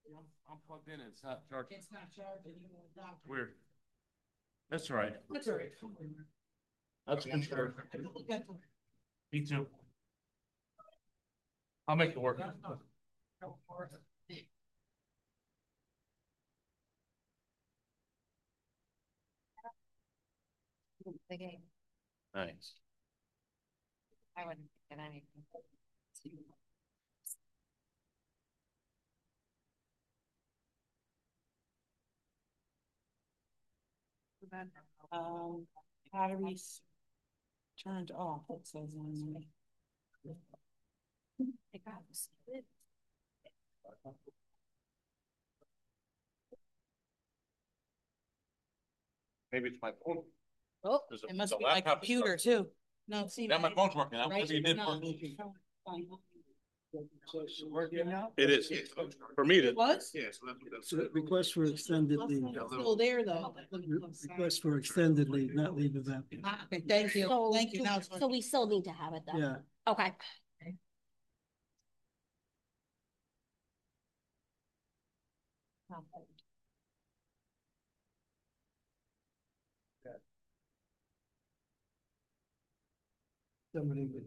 I'm plugged in. It's not charged. It's not charging. Weird. That's all right. That's all right. That's good. Me too. I'll make it work. The game. Nice. I wouldn't get anything. Batteries turned off, it says on me. It got split. Maybe it's my phone. Oh, it must be my computer too. No, see. Now my phone's working. I'm right? you did No. working now. It is for me to. It was? Yeah, so that's Request for extended leave. It's still there though. Request for extended leave, not leave of absence. Okay, thank you. So, Thank you. Now it's so we still need to have it then? Yeah. Okay. Somebody would.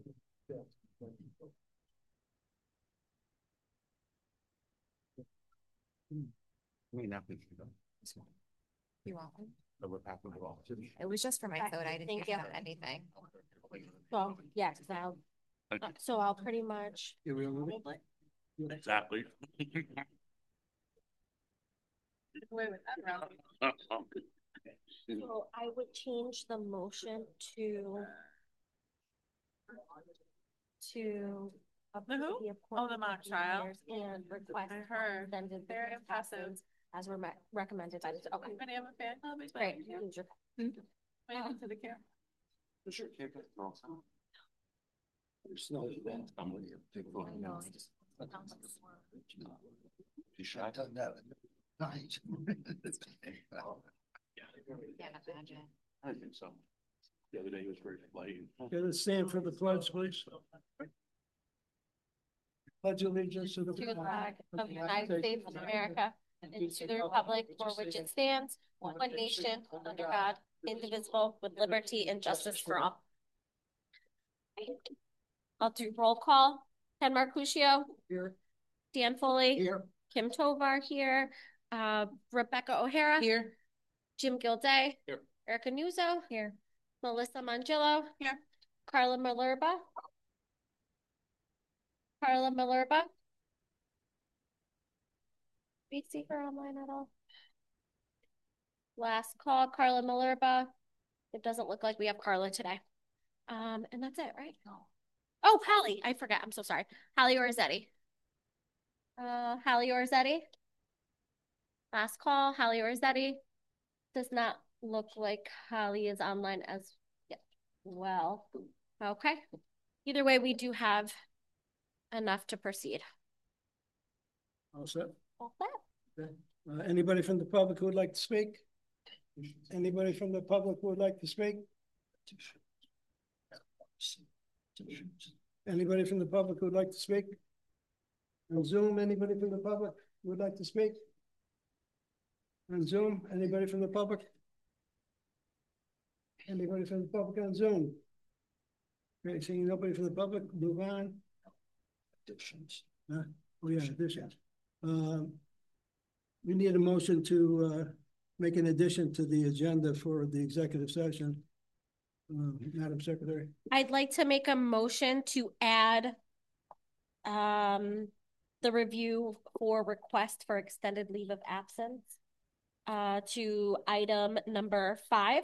You want one? it. It was just for my Okay, phone. I didn't thank give you. them anything. Well, yes, so I'll pretty much, Exactly. so I would change the motion to approve who? the Oh, appointment the mock of trial. engineers and request I heard. extended Very leave of impressive. absence as recommended by the, okay, Anybody have a fan club? great. Wait to the camera. Sure, can't get thrown. There's no event. I'm with you. Take a I know, I vote. just- You should. I done that. Nice. Can't imagine. I think so. The other day he was very light. Get a stand for the pledge, please. Pledge allegiance to the To the flag of the United States of America and to the republic for which it stands, one nation, under God, indivisible, with liberty and justice for all. I'll do roll call. Ken Marcuccio. Here. Dan Foley. Here. Kim Tovar here. Rebecca O'Hara. Here. Jim Gilday. Here. Erica Nuzzo. Here. Melissa Mangillo. Here. Carla Malerba. Carla Malerba. We see her online at all? Last call, Carla Malerba. It doesn't look like we have Carla today. And that's it, right? Oh, Hallie, I forgot. I'm so sorry. Hallie Orzetti. Hallie Orzetti. Last call, Hallie Orzetti. Does not look like Hallie is online as yet. Well, okay. Either way, we do have enough to proceed. All set. All set. Okay. Anybody from the public who would like to speak? Anybody from the public who would like to speak? Anybody from the public who would like to speak? On Zoom, anybody from the public who would like to speak? On Zoom, anybody from the public? Anybody from the public on Zoom? Okay, seeing nobody from the public, move on. Additions. Oh yeah, additions. We need a motion to make an addition to the agenda for the executive session. Madam Secretary. I'd like to make a motion to add the review for request for extended leave of absence to item number 5.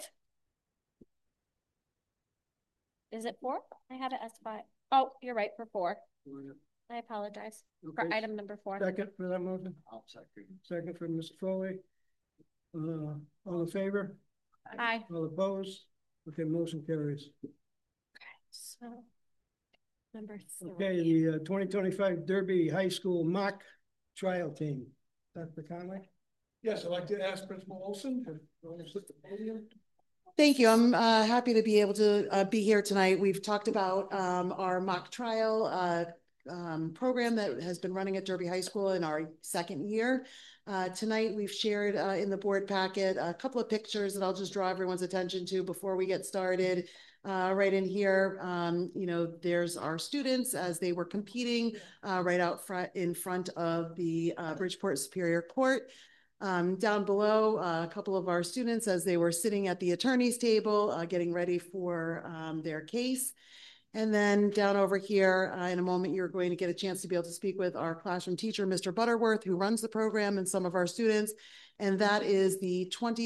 Is it 4? I had it as 5. Oh, you're right, for 4. I apologize. For Okay. item number 4. Second for that motion? I'll second. Second for Mr. Foley. All in favor? Aye. All opposed? Okay, motion carries. So, number 3. Okay, the 2025 Derby High School mock trial team. Dr. Conley? Yes, I'd like to ask Principal Olson to join us at the podium. Thank you. I'm happy to be able to be here tonight. We've talked about our mock trial program that has been running at Derby High School in our second year. Tonight, we've shared in the board packet a couple of pictures that I'll just draw everyone's attention to before we get started. Right in here, there's our students as they were competing right out front in front of the Bridgeport Superior Court. Down below, a couple of our students as they were sitting at the attorney's table, getting ready for their case. And then down over here, in a moment, you're going to get a chance to be able to speak with our classroom teacher, Mr. Butterworth, who runs the program, and some of our students. And that is the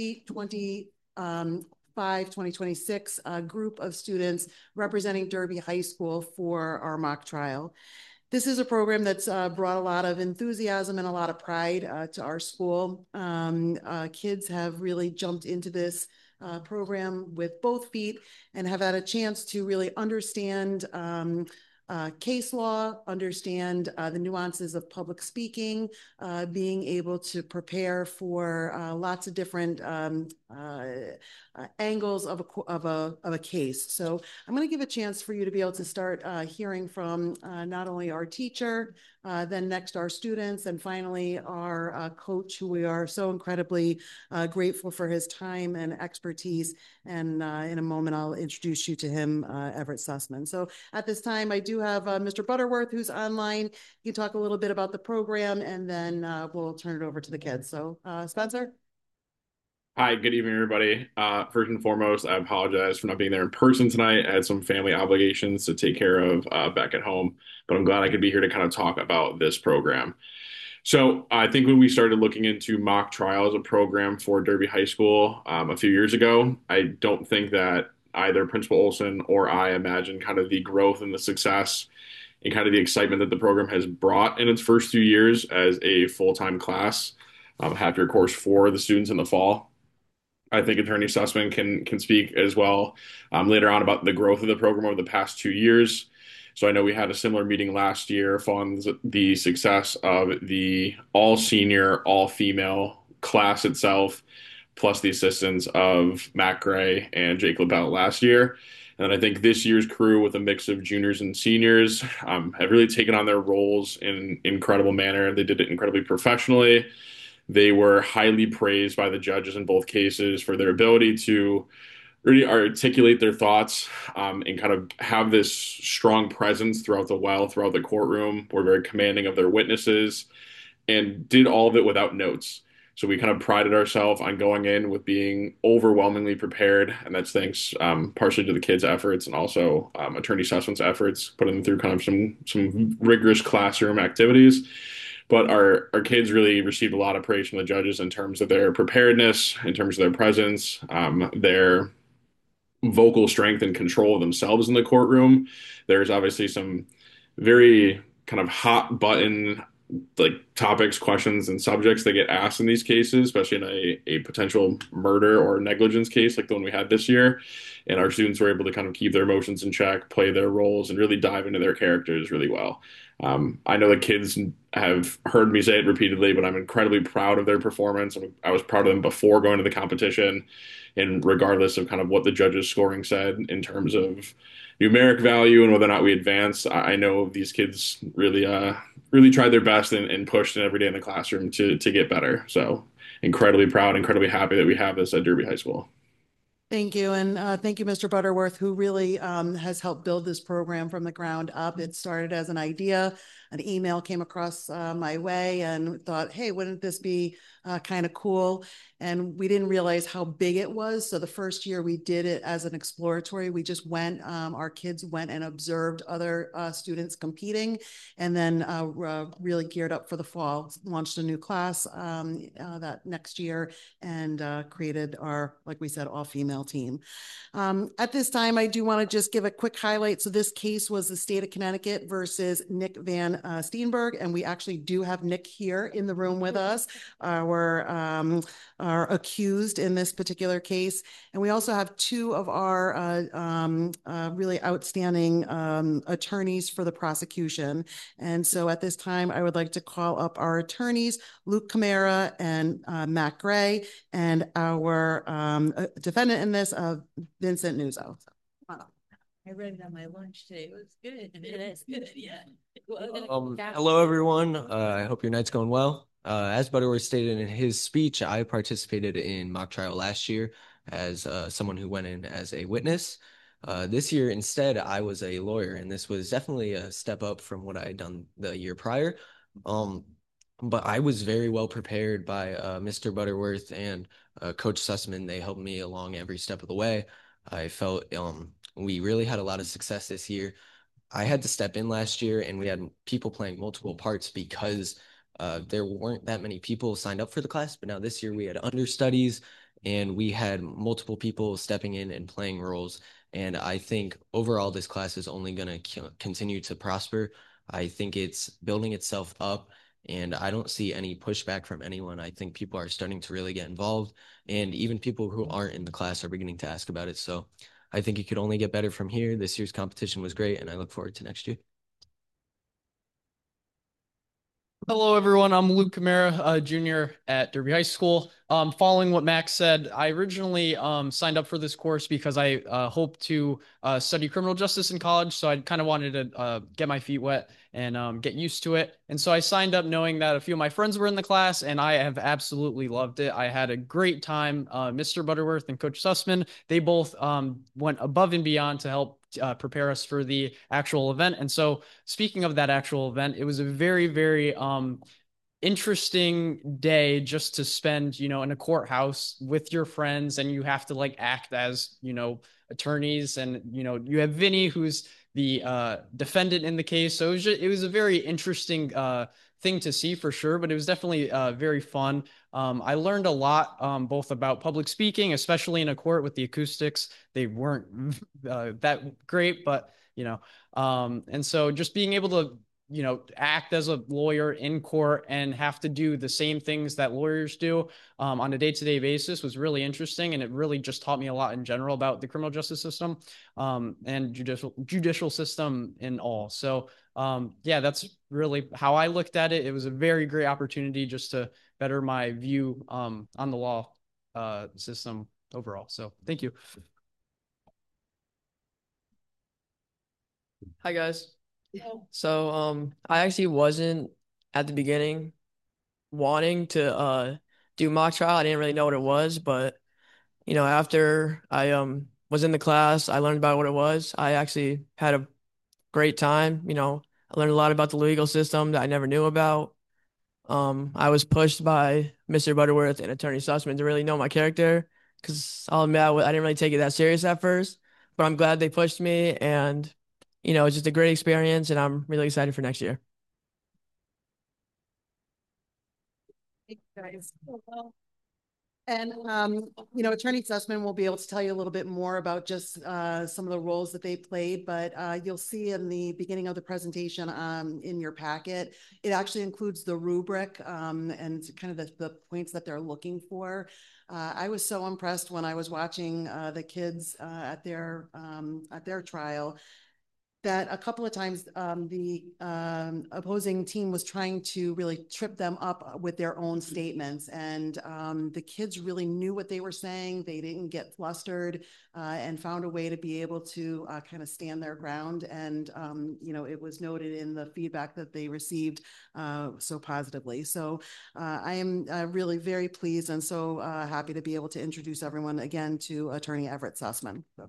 2026 group of students representing Derby High School for our mock trial. This is a program that's brought a lot of enthusiasm and a lot of pride to our school. Kids have really jumped into this program with both feet and have had a chance to really understand case law, understand the nuances of public speaking, being able to prepare for lots of different angles of a case. So I'm going to give a chance for you to be able to start hearing from not only our teacher, then next our students, and finally our coach, who we are so incredibly grateful for his time and expertise. And in a moment, I'll introduce you to him, Everett Sussman. So at this time, I do have Mr. Butterworth, who's online. You can talk a little bit about the program, and then we'll turn it over to the kids. So Spencer? Hi, good evening, everybody. First and foremost, I apologize for not being there in person tonight. I had some family obligations to take care of back at home, but I'm glad I could be here to kind of talk about this program. So I think when we started looking into mock trial as a program for Derby High School a few years ago, I don't think that either Principal Olson or I imagined kind of the growth and the success and kind of the excitement that the program has brought in its first 2 years as a full-time class, half-year course for the students in the fall. I think Attorney Sussman can speak as well later on about the growth of the program over the past 2 years. So I know we had a similar meeting last year following the success of the all-senior, all-female class itself, plus the assistance of Matt Gray and Jake LaBelle last year. And I think this year's crew, with a mix of juniors and seniors, have really taken on their roles in an incredible manner. They did it incredibly professionally. They were highly praised by the judges in both cases for their ability to really articulate their thoughts and kind of have this strong presence throughout the courtroom. Were very commanding of their witnesses and did all of it without notes. So we kind of prided ourselves on going in with being overwhelmingly prepared, and that's thanks partially to the kids' efforts and also Attorney Sussman's efforts, putting them through kind of some rigorous classroom activities. But our kids really received a lot of praise from the judges in terms of their preparedness, in terms of their presence, their vocal strength and control of themselves in the courtroom. There's obviously some very kind of hot button topics, questions, and subjects that get asked in these cases, especially in a potential murder or negligence case like the one we had this year. And our students were able to kind of keep their emotions in check, play their roles, and really dive into their characters really well. I know the kids have heard me say it repeatedly, but I'm incredibly proud of their performance. I was proud of them before going to the competition, and regardless of kind of what the judges' scoring said in terms of numeric value and whether or not we advanced, I know these kids really tried their best and pushed every day in the classroom to get better. So incredibly proud, incredibly happy that we have this at Derby High School. Thank you. And thank you, Mr. Butterworth, who really has helped build this program from the ground up. It started as an idea. An email came across my way and thought, hey, wouldn't this be kind of cool? And we didn't realize how big it was. So the first year we did it as an exploratory. We just went, our kids went and observed other students competing, and then really geared up for the fall, launched a new class that next year, and created our, like we said, all-female team. At this time, I do want to just give a quick highlight. So this case was the state of Connecticut versus Nick Van Steenberg, and we actually do have Nick here in the room with us, our accused in this particular case. And we also have two of our really outstanding attorneys for the prosecution. And so at this time, I would like to call up our attorneys, Luke Camara and Matt Gray, and our defendant in this, Vincent Nuzzo. I read it on my lunch today. It was good. It is. Good, yeah. It was. Hello everyone. I hope your night's going well. As Butterworth stated in his speech, I participated in mock trial last year as someone who went in as a witness. This year, instead, I was a lawyer, and this was definitely a step up from what I had done the year prior. But I was very well prepared by Mr. Butterworth and Coach Sussman. They helped me along every step of the way. I felt we really had a lot of success this year. I had to step in last year, and we had people playing multiple parts because there weren't that many people signed up for the class. But now this year we had understudies, and we had multiple people stepping in and playing roles. And I think overall this class is only going to continue to prosper. I think it's building itself up, and I don't see any pushback from anyone. I think people are starting to really get involved, and even people who aren't in the class are beginning to ask about it. So I think it could only get better from here. This year's competition was great, and I look forward to next year. Hello, everyone. I'm Luke Camara, junior at Derby High School. Following what Max said, I originally signed up for this course because I hope to study criminal justice in college. So I kind of wanted to get my feet wet and get used to it. And so I signed up knowing that a few of my friends were in the class, and I have absolutely loved it. I had a great time. Mr. Butterworth and Coach Sussman, they both went above and beyond to help prepare us for the actual event. And so speaking of that actual event, it was a very, very interesting day just to spend, in a courthouse with your friends, and you have to like act as, attorneys, and, you have Vinny, who's the defendant in the case. So it was a very interesting thing to see for sure, but it was definitely very fun. I learned a lot, both about public speaking, especially in a court with the acoustics. They weren't that great, but, and so just being able to, act as a lawyer in court and have to do the same things that lawyers do on a day-to-day basis was really interesting. And it really just taught me a lot in general about the criminal justice system and judicial system in all. So yeah, that's really how I looked at it. It was a very great opportunity just to better my view on the law system overall. So thank you. Hi guys. So I actually wasn't at the beginning wanting to do mock trial. I didn't really know what it was, but after I was in the class, I learned about what it was. I actually had a great time. I learned a lot about the legal system that I never knew about. I was pushed by Mr. Butterworth and Attorney Sussman to really know my character, because I'll admit I didn't really take it that serious at first, but I'm glad they pushed me, and it's just a great experience, and I'm really excited for next year. Guys. And, Attorney Sussman will be able to tell you a little bit more about just some of the roles that they played, but you'll see in the beginning of the presentation in your packet, it actually includes the rubric and kind of the points that they're looking for. I was so impressed when I was watching the kids at their trial that a couple of times the opposing team was trying to really trip them up with their own statements. And the kids really knew what they were saying. They didn't get flustered and found a way to be able to kind of stand their ground. And, it was noted in the feedback that they received so positively. So I am really very pleased and so happy to be able to introduce everyone again to Attorney Everett Sussman. So.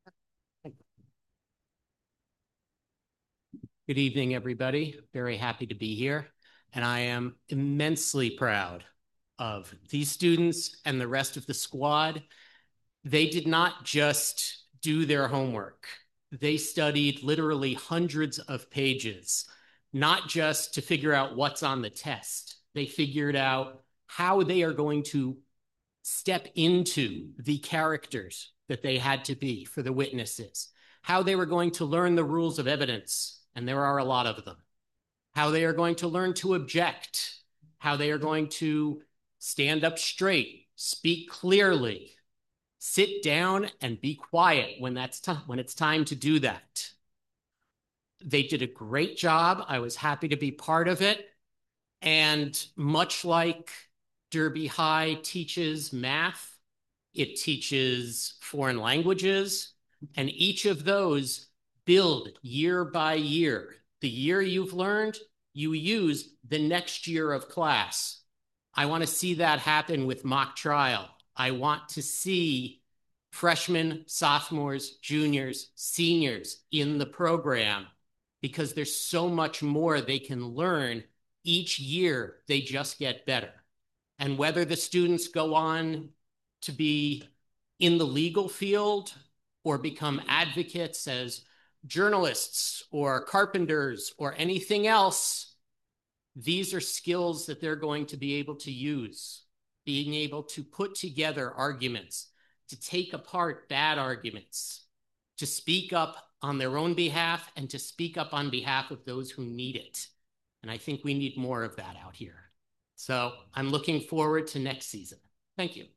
Good evening, everybody. Very happy to be here. And I am immensely proud of these students and the rest of the squad. They did not just do their homework. They studied literally hundreds of pages, not just to figure out what's on the test. They figured out how they are going to step into the characters that they had to be for the witnesses, how they were going to learn the rules of evidence, and there are a lot of them, how they are going to learn to object, how they are going to stand up straight, speak clearly, sit down and be quiet when it's time to do that. They did a great job. I was happy to be part of it. And much like Derby High teaches math, it teaches foreign languages, and each of those build year by year. The year you've learned, you use the next year of class. I want to see that happen with mock trial. I want to see freshmen, sophomores, juniors, seniors in the program because there's so much more they can learn. Each year, they just get better. And whether the students go on to be in the legal field or become advocates as journalists or carpenters or anything else, these are skills that they're going to be able to use. Being able to put together arguments, to take apart bad arguments, to speak up on their own behalf and to speak up on behalf of those who need it. And I think we need more of that out here. So I'm looking forward to next season. Thank you.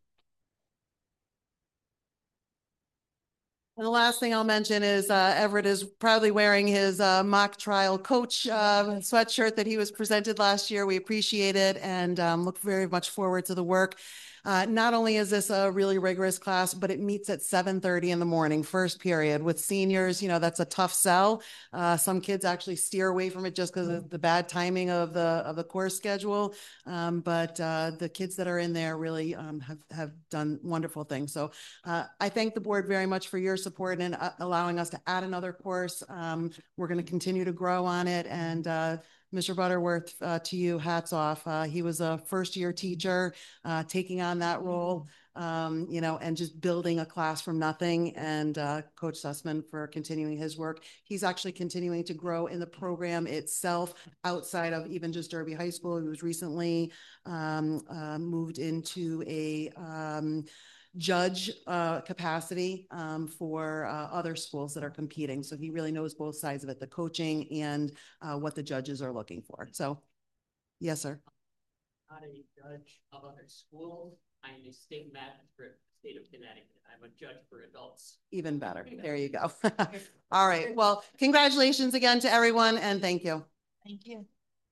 And the last thing I'll mention is Everett is proudly wearing his mock trial coach sweatshirt that he was presented last year. We appreciate it and look very much forward to the work. Not only is this a really rigorous class, but it meets at 7:30 in the morning, first period. With seniors, you know, that's a tough sell. Some kids actually steer away from it just because of the bad timing of the course schedule. But the kids that are in there really have done wonderful things. So I thank the board very much for your support in allowing us to add another course. We're going to continue to grow on it. And Mr. Butterworth, to you, hats off. He was a first-year teacher taking on that role, you know, and just building a class from nothing. And Coach Sussman for continuing his work. He's actually continuing to grow in the program itself outside of even just Derby High School. He was recently moved into a judge capacity for other schools that are competing. So he really knows both sides of it, the coaching and what the judges are looking for. So, yes, sir. Not a judge of other schools. I am a state magistrate, state of Connecticut. I'm a judge for adults. Even better. There you go. All right. Well, congratulations again to everyone and thank you. Thank you.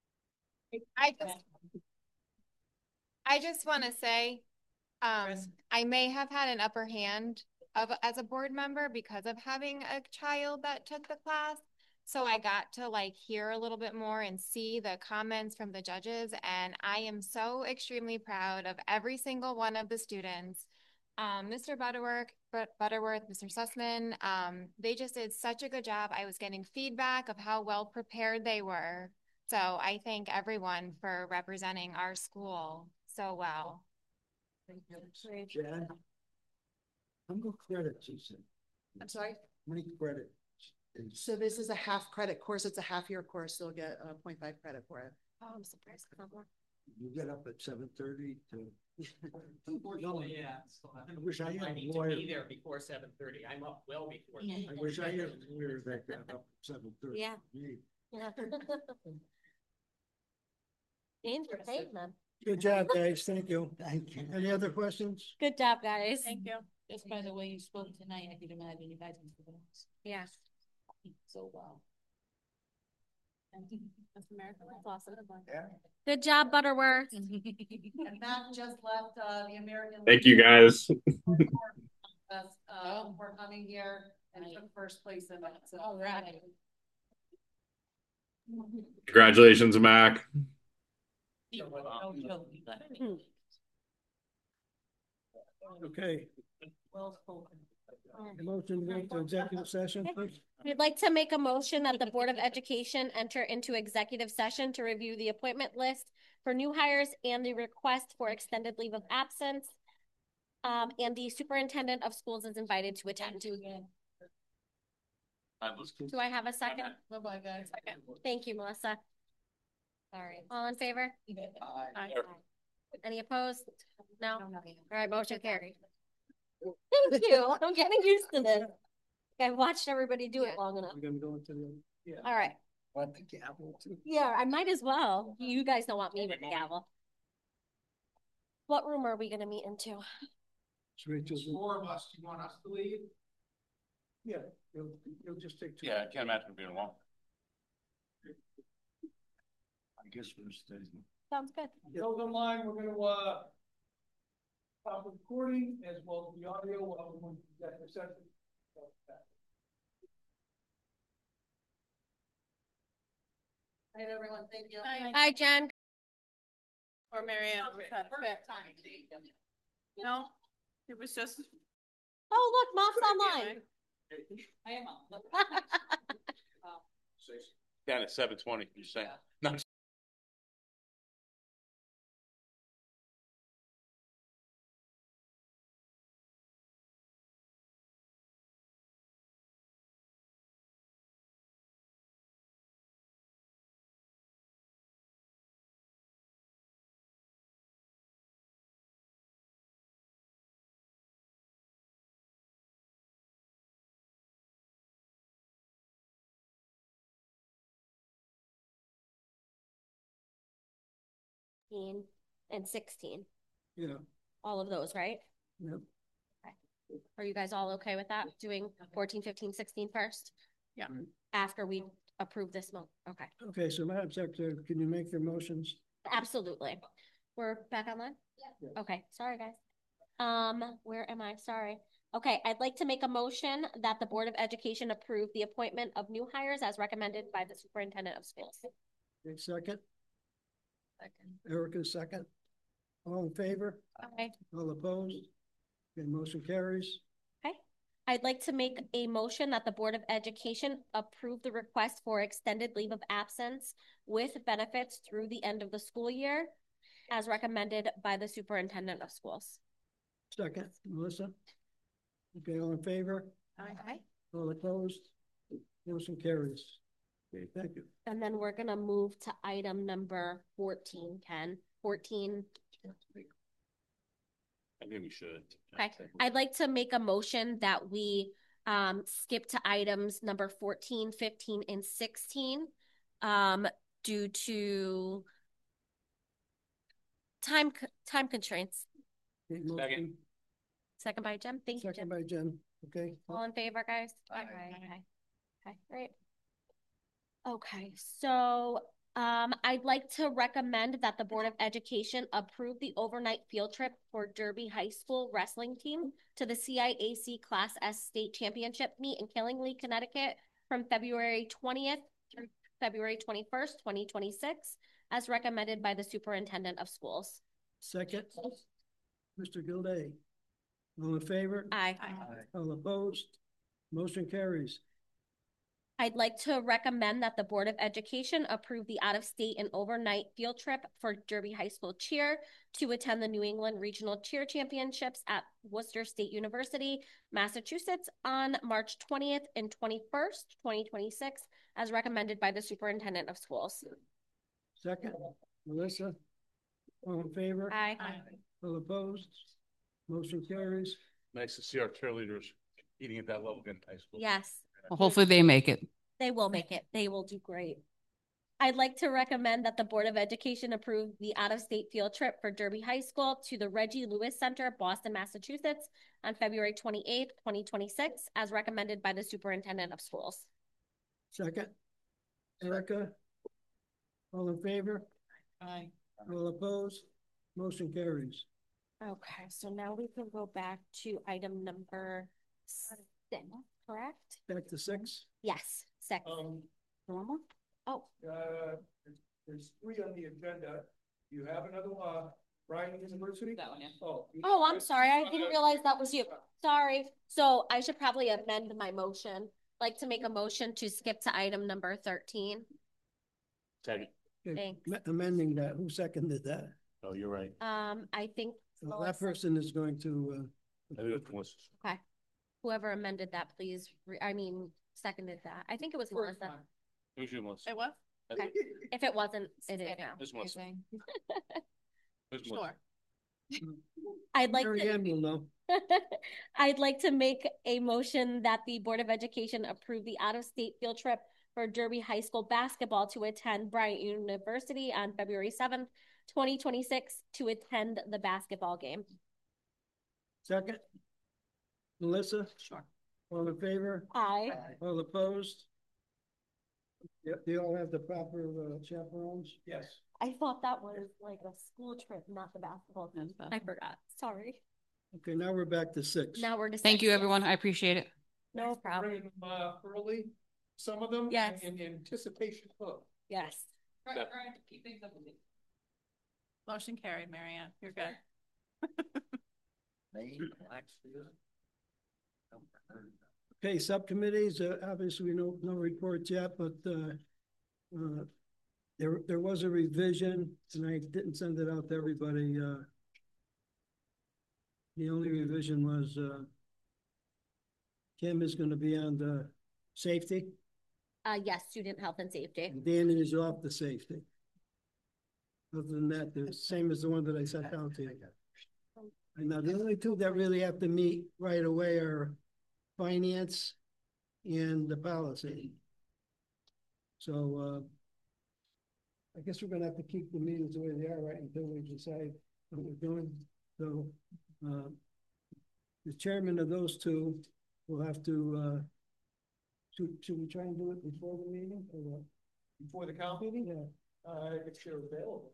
I just want to say, I may have had an upper hand as a board member because of having a child that took the class. So I got to like hear a little bit more and see the comments from the judges. And I am so extremely proud of every single one of the students. Mr. Butterworth, Mr. Sussman, they just did such a good job. I was getting feedback of how well prepared they were. So I thank everyone for representing our school so well. Jan, how many credits you said? I'm sorry? How many credits? So this is a half credit course. It's a half-year course. They'll get 0.5 credit for it. Oh, I'm surprised. You get up at 7:30 to. Unfortunately, yeah. So I wish I had I a need to lawyer. be there before 7:30. I'm up well before. I wish I had a lawyer that got up at 7:30. Yeah. Yeah. Entertain them. Good job, guys. Thank you. Thank you. Any other questions? Good job, guys. Thank you. Just by the way you spoke tonight, I could imagine you guys would Yeah. so well. That's America. That's awesome. Yeah. Good job, Butterworth. And Matt just left the American. Thank you, guys. For coming here and took first place in it. So. All right. Congratulations, Mac. Okay. Well spoken. Motion to go to executive session, please. We'd like to make a motion that the Board of Education enter into executive session to review the appointment list for new hires and the request for extended leave of absence. And the superintendent of schools is invited to attend. Do I have a second? Bye-bye, guys. Second. Thank you, Melissa. Sorry. All in favor? Aye. Any opposed? No? All right, motion carried. Thank you. I'm getting used to this. I've watched everybody do it long enough. We're gonna go into the. Yeah. All right. Want the gavel too? Yeah, I might as well. You guys don't want me with the gavel. What room are we gonna meet into? Rachel's. Four of us, you want us to leave? Yeah, you'll just take two. Yeah, I can't imagine being long. I guess we're staying. Sounds good. Those online, we're gonna stop recording as well as the audio while we're going to executive session. Hi, everyone. Thank you. Hi, Jen. Or Marianne. No, it was just. Oh, look, Mom's online. I am on. Down at 7:20, you're saying? No. And 16. Yeah. All of those, right? Yep. Okay. Are you guys all okay with that? Doing 14, 15, 16 first? Yeah. After we approve this month. Okay. Okay, so Madam Secretary, can you make your motions? Absolutely. We're back online? Yeah. Okay. Sorry, guys. Where am I? Sorry. Okay, I'd like to make a motion that the Board of Education approve the appointment of new hires as recommended by the Superintendent of Schools. Okay, second. Second. Erica, second. All in favor? Okay. All opposed? Okay, motion carries. Okay. I'd like to make a motion that the Board of Education approve the request for extended leave of absence with benefits through the end of the school year as recommended by the Superintendent of Schools. Second, Melissa. Okay, all in favor? Aye. All opposed? Motion carries. Okay, thank you. And then we're gonna move to item number 14, Ken. 14. I think we should. Okay. I'd like to make a motion that we skip to items number 14, 15, and 16 due to time constraints. Okay, motion. Second by Jen. Thank you, Second Jen. by Jen. Okay. All in favor, guys? Aye. Okay, great. Okay, so I'd like to recommend that the Board of Education approve the overnight field trip for Derby High School wrestling team to the CIAC Class S State Championship meet in Killingly, Connecticut from February 20th through February 21st, 2026, as recommended by the Superintendent of Schools. Second, Mr. Gilday. All in favor? Aye. All opposed? Motion carries. I'd like to recommend that the Board of Education approve the out-of-state and overnight field trip for Derby High School cheer to attend the New England Regional Cheer Championships at Worcester State University, Massachusetts on March 20th and 21st, 2026, as recommended by the Superintendent of Schools. Second, Melissa. All in favor? Aye. All opposed? Motion carries. Nice to see our cheerleaders eating at that level in high school. Yes. Well, hopefully they make it. They will make it. They will do great. I'd like to recommend that the Board of Education approve the out-of-state field trip for Derby High School to the Reggie Lewis Center, Boston, Massachusetts on February 28th, 2026, as recommended by the Superintendent of Schools. Second, Erica. All in favor? Aye. All opposed? Motion carries. Okay, so now we can go back to item number 6, correct? Back to 6. Yes, 6. Normal? Oh, There's 3 on the agenda. You have another, Bryan University? That one, yeah. oh, I'm sorry. I didn't realize that was you. Sorry. So I should probably amend my motion. Like to make a motion to skip to item number 13. Second. Okay, Thanks. amending that. Who seconded that? Oh, you're right. I think Well, that person is going to, I think it's Melissa. okay. Whoever amended that, please. Seconded that. I think it was Melissa. Who's you, Melissa? It was? Okay. If it wasn't, it is now. Who's Melissa? Who's Melissa? Sure. I'd like Mary to, Ann will know. I'd like to make a motion that the Board of Education approve the out-of-state field trip for Derby High School basketball to attend Bryant University on February 7th, 2026 to attend the basketball game. Second, Melissa. Sure. All in favor? Aye. All opposed? Yep, they all have the proper chaperones? Yes. I thought that was like a school trip, not the basketball team. I forgot. Sorry. Okay, now we're back to 6. Now we're Thank you, everyone. I appreciate it. No problem. Bringing them, early, some of them. Yes. In anticipation of. Yes. Keep things up with me. Motion carried, Marianne. You're good. Okay, subcommittees, obviously no reports yet, but there was a revision and I didn't send it out to everybody. The only revision was Kim is going to be on the safety Yes, student health and safety. and Danny is off the safety. Other than that, they're the same as the one that I sent out to you. And now the only two that really have to meet right away are finance and the policy. So I guess we're gonna have to keep the meetings the way they are, right, until we decide what we're doing. So the chairman of those two will have to should we try and do it before the meeting or what? Before the council meeting? Yeah. If you're available.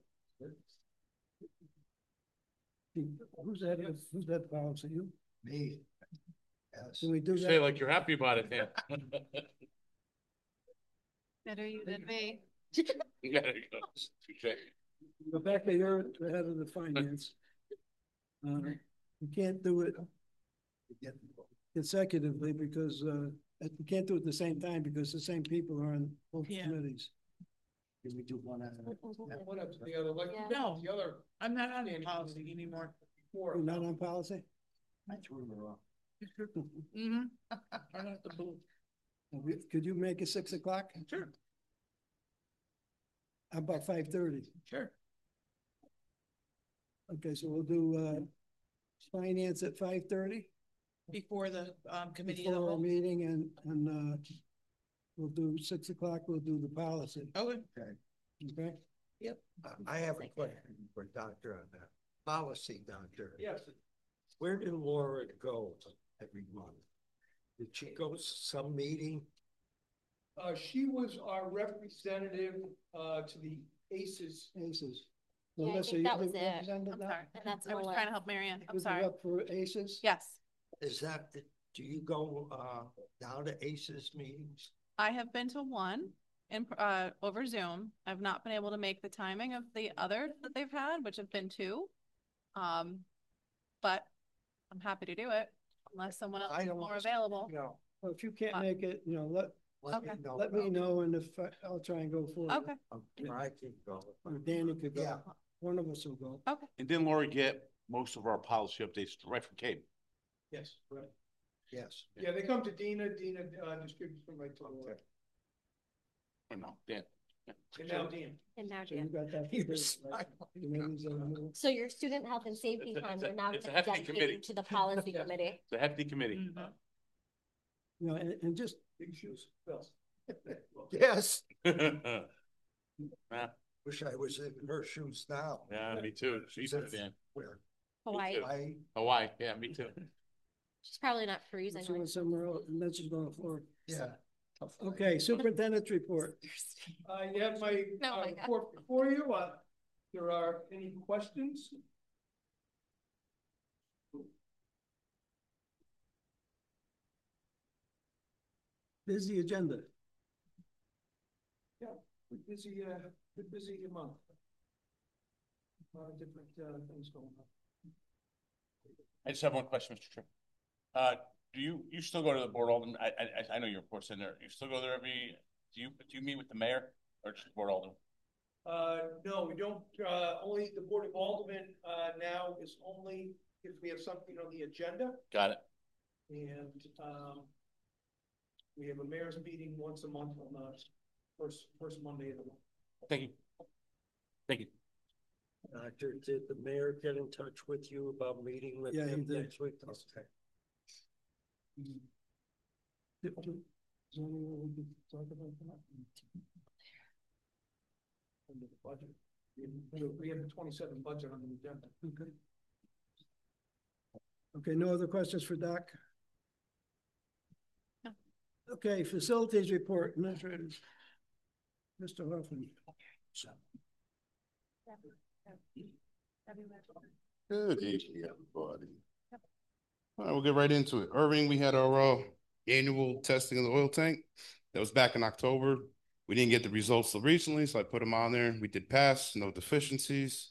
Who's that policy? You? Me. Yes. Can we do Say that? like you're happy about it, Dan. Better you than me. There you go. Touche. Rebecca, you're the head of the finance. You can't do it consecutively because you can't do it at the same time because the same people are on both committees. Can we do one at One up to the other, like, Yeah. No. the other. I'm not on policy anymore. You're not on policy? I threw her off. Mm-hmm. I'm at the booth. Could you make it 6 o'clock? Sure. How about 5:30? Sure. Okay, so we'll do finance at 5:30 Before the committee. of the before our whole. meeting and we'll do 6 o'clock, we'll do the policy. Okay. Okay? Yep. I have a question for Doctor on that. Policy, Doctor. Yes. Where did Laura go every month? Did she go to some meeting? She was our representative to the ACES. ACES. Yeah, I Melissa, think you that was the it. representative I'm now? sorry. And that's I was Nola. trying to help Marianne. I'm Was it sorry. up for ACES? Yes, Is that, do you go down to ACES meetings? I have been to one in over Zoom. I've not been able to make the timing of the other that they've had, which have been two. But I'm happy to do it unless someone else I is don't more want- available. No. Well, if you can't make it, let Okay. let me know and if I'll try and go for it. Okay, I can go. Or Danny could go. Yeah. One of us will go. okay. And didn't Lori get most of our policy updates right from Cape? Yes, right. Yes. Yeah, they come to Dina distributes them right to Laura. Or no, Dan? And now Dina. And now, So you Jan. got that. You're right? silent. The meetings are in the middle. So your student health and safety It's a- time, it's a- you're now it's a hefty dedicating committee. to the policy committee. It's a hefty committee. Mhm. You know, and just, Big shoes. Phil. Yes. Yeah, Wish I was in her shoes now. me too. She's there, Dan. Where? Hawaii. I, Hawaii, yeah, me too. She's probably not freezing. she went somewhere else and then she's going to Florida. yeah. Okay, superintendent's report. You have my No, my God. report before you. There are any questions? Busy agenda. Yeah, busy month. A lot of different things going on. I just have one question, Mr. Chair. Do you still go to the board alderman? I know your report's in there. You still go there do you meet with the mayor or just the board alderman? No, we don't, only the Board of Aldermen, now is only if we have something on the agenda. Got it. And, we have a mayor's meeting once a month on the first Monday of the month. Thank you. Thank you. Doctor, did the mayor get in touch with you about meeting with Yeah, he him did. next week? Okay. Is there any way we could talk about that? Under the budget. We have the 27 budget on the agenda. Okay. Okay, no other questions for Doc? No. Okay, facilities report, administrators. Mr. Hoffman. Good evening, everybody. All right, we'll get right into it. Irving, we had our annual testing of the oil tank. That was back in October. We didn't get the results so recently, so I put them on there. We did pass, no deficiencies.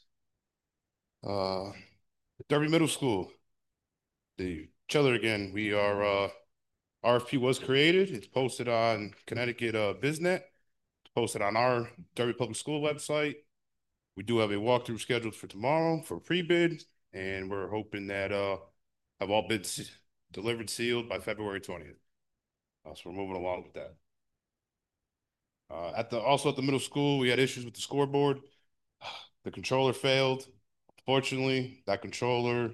Derby Middle School, the chiller again. We are RFP was created. It's posted on Connecticut BizNet. It's posted on our Derby Public School website. We do have a walkthrough scheduled for tomorrow for pre-bid, and we're hoping that have all bids delivered, sealed by February 20th. So we're moving along with that. Also at the middle school, we had issues with the scoreboard. The controller failed. Fortunately, that controller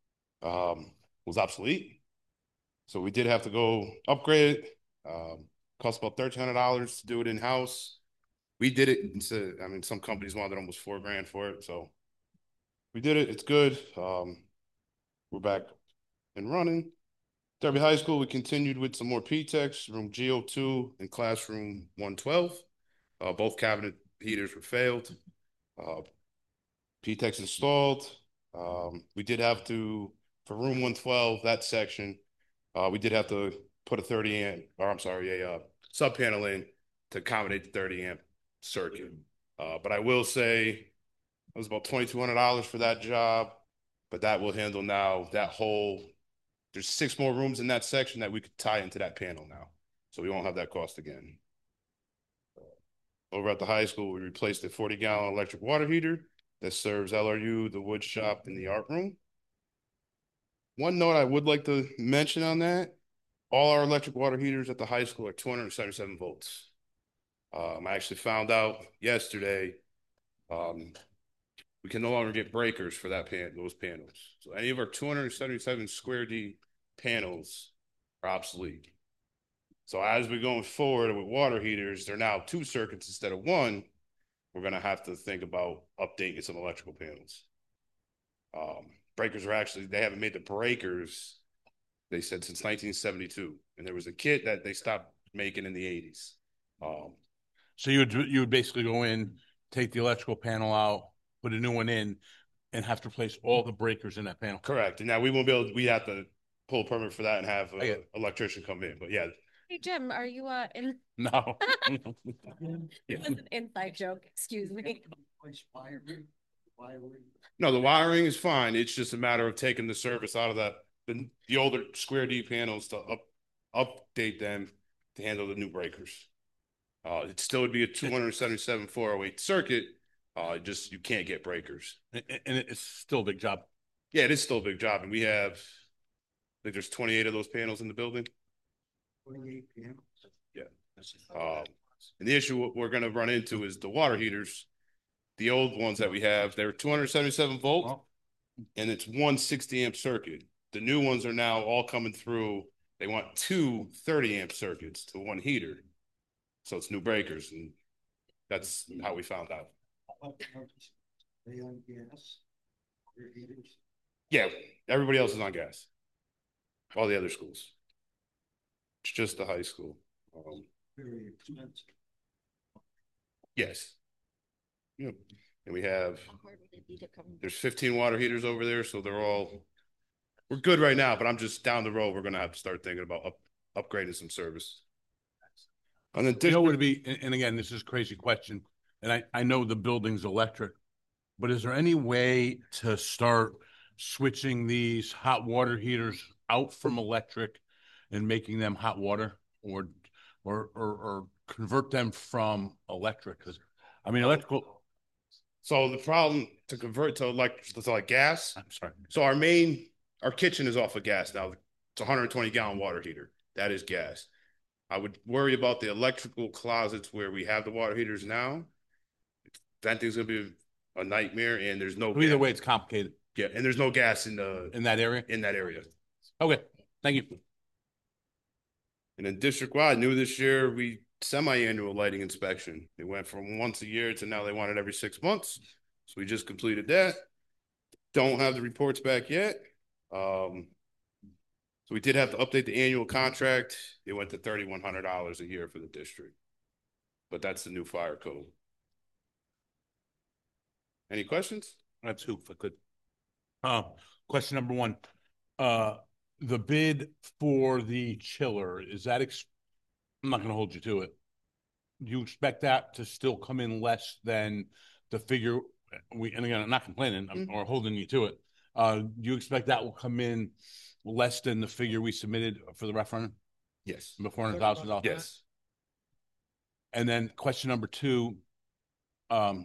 was obsolete. So we did have to go upgrade it. Cost about $1,300 to do it in-house. We did it instead. I mean, some companies wanted almost $4,000 for it. So we did it. It's good. We're back and running. Derby High School, we continued with some more P-Techs, room GO2 and classroom 112. Both cabinet heaters were failed. P-Techs installed. We did have to, for room 112, that section, we did have to put a 30 amp, or I'm sorry, a sub panel in to accommodate the 30 amp circuit. But I will say it was about $2,200 for that job, but that will handle now that whole, there's 6 more rooms in that section that we could tie into that panel now. So we won't have that cost again. Over at the high school, we replaced a 40-gallon electric water heater that serves LRU, the wood shop, and the art room. One note I would like to mention on that, all our electric water heaters at the high school are 277 volts. I actually found out yesterday we can no longer get breakers for those panels. So any of our 277 square D panels are obsolete. So as we're going forward with water heaters, they're now 2 circuits instead of 1. We're going to have to think about updating some electrical panels. Breakers are actually, they haven't made the breakers, they said, since 1972. And there was a kit that they stopped making in the 80s. So you would basically go in, take the electrical panel out, put a new one in, and have to replace all the breakers in that panel. Correct. And now we won't be able, we have to pull a permit for that and have an electrician come in. But yeah. Hey, Jim, are you in? No. It was an inside joke. Excuse me. No, the wiring is fine. It's just a matter of taking the service out of the older square D panels to update them to handle the new breakers. It still would be a 277 408 circuit. Just you can't get breakers. And it's still a big job. Yeah, it is still a big job. And we have, I think there's 28 of those panels in the building. 28 panels. Yeah. And the issue we're going to run into is the water heaters. The old ones that we have, they're 277 volt, and it's 160 amp circuit. The new ones are now all coming through. They want 2 30 amp circuits to 1 heater. So it's new breakers, and that's how we found out. They on gas? Heaters? Yeah, everybody else is on gas. All the other schools. It's just the high school. Very expensive. Yes. Yeah. And we have, there's 15 water heaters over there, so we're good right now, but I'm just down the road. We're going to have to start thinking about upgrading some service. And then, you know, would it be, and again, this is a crazy question, and I know the building's electric, but is there any way to start switching these hot water heaters out from electric and making them hot water, or convert them from electric? Because I mean, electrical. So the problem to convert to like gas. I'm sorry. So our kitchen is off of gas now. It's a 120-gallon water heater. That is gas. I would worry about the electrical closets where we have the water heaters now. That thing's gonna be a nightmare, and there's no. Either way, it's complicated. Yeah, and there's no gas in that area. In that area. Okay, thank you. And then district-wide, new this year, we semi-annual lighting inspection. It went from once a year to now they want it every 6 months. So we just completed that. Don't have the reports back yet. So we did have to update the annual contract. It went to $3,100 a year for the district. But that's the new fire code. Any questions? That's who, if I could. Question number 1. The bid for the chiller, is that I'm not going to hold you to it, do you expect that to still come in less than the figure and again, I'm not complaining or holding you to it. Do you expect that will come in less than the figure we submitted for the referendum? Yes. The $400,000? Yes. And then question number 2, are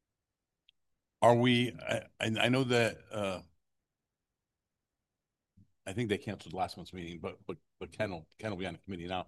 we, I know that, I think they canceled last month's meeting, but Ken will be on the committee now.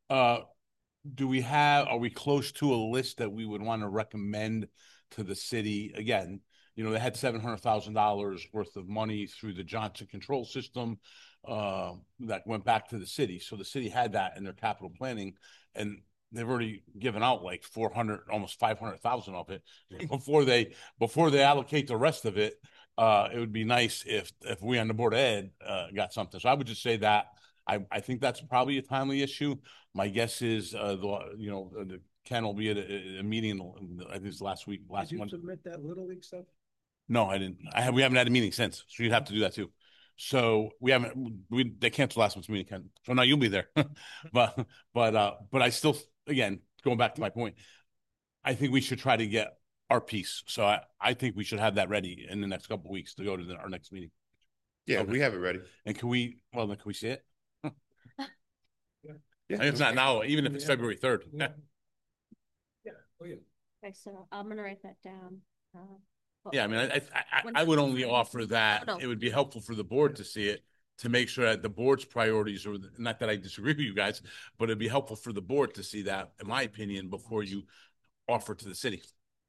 Are we close to a list that we would want to recommend to the city? Again, they had $700,000 worth of money through the Johnson control system that went back to the city. So the city had that in their capital planning, and they've already given out like 400, almost 500,000 of it before they allocate the rest of it. It would be nice if we on the Board of Ed got something. So I would just say that I think that's probably a timely issue. My guess is Ken will be at a meeting. I think it's last Did you month. submit that Little League stuff? No, I didn't. We haven't had a meeting since, so you'd have to do that too. So they canceled last month's meeting, Ken. So now you'll be there. but I still, again, going back to my point, I think we should try to get our piece. So I think we should have that ready in the next couple of weeks to go to our next meeting. Yeah, we have it ready. And can we see it? Yeah. I mean, it's not now, even if it's February 3rd. Yeah. Oh, yeah. Okay, so I'm gonna write that down. Yeah, I mean, I would only offer that. No. It would be helpful for the board to see it, to make sure that the board's priorities are, not that I disagree with you guys, but it'd be helpful for the board to see that, in my opinion, before you offer to the city.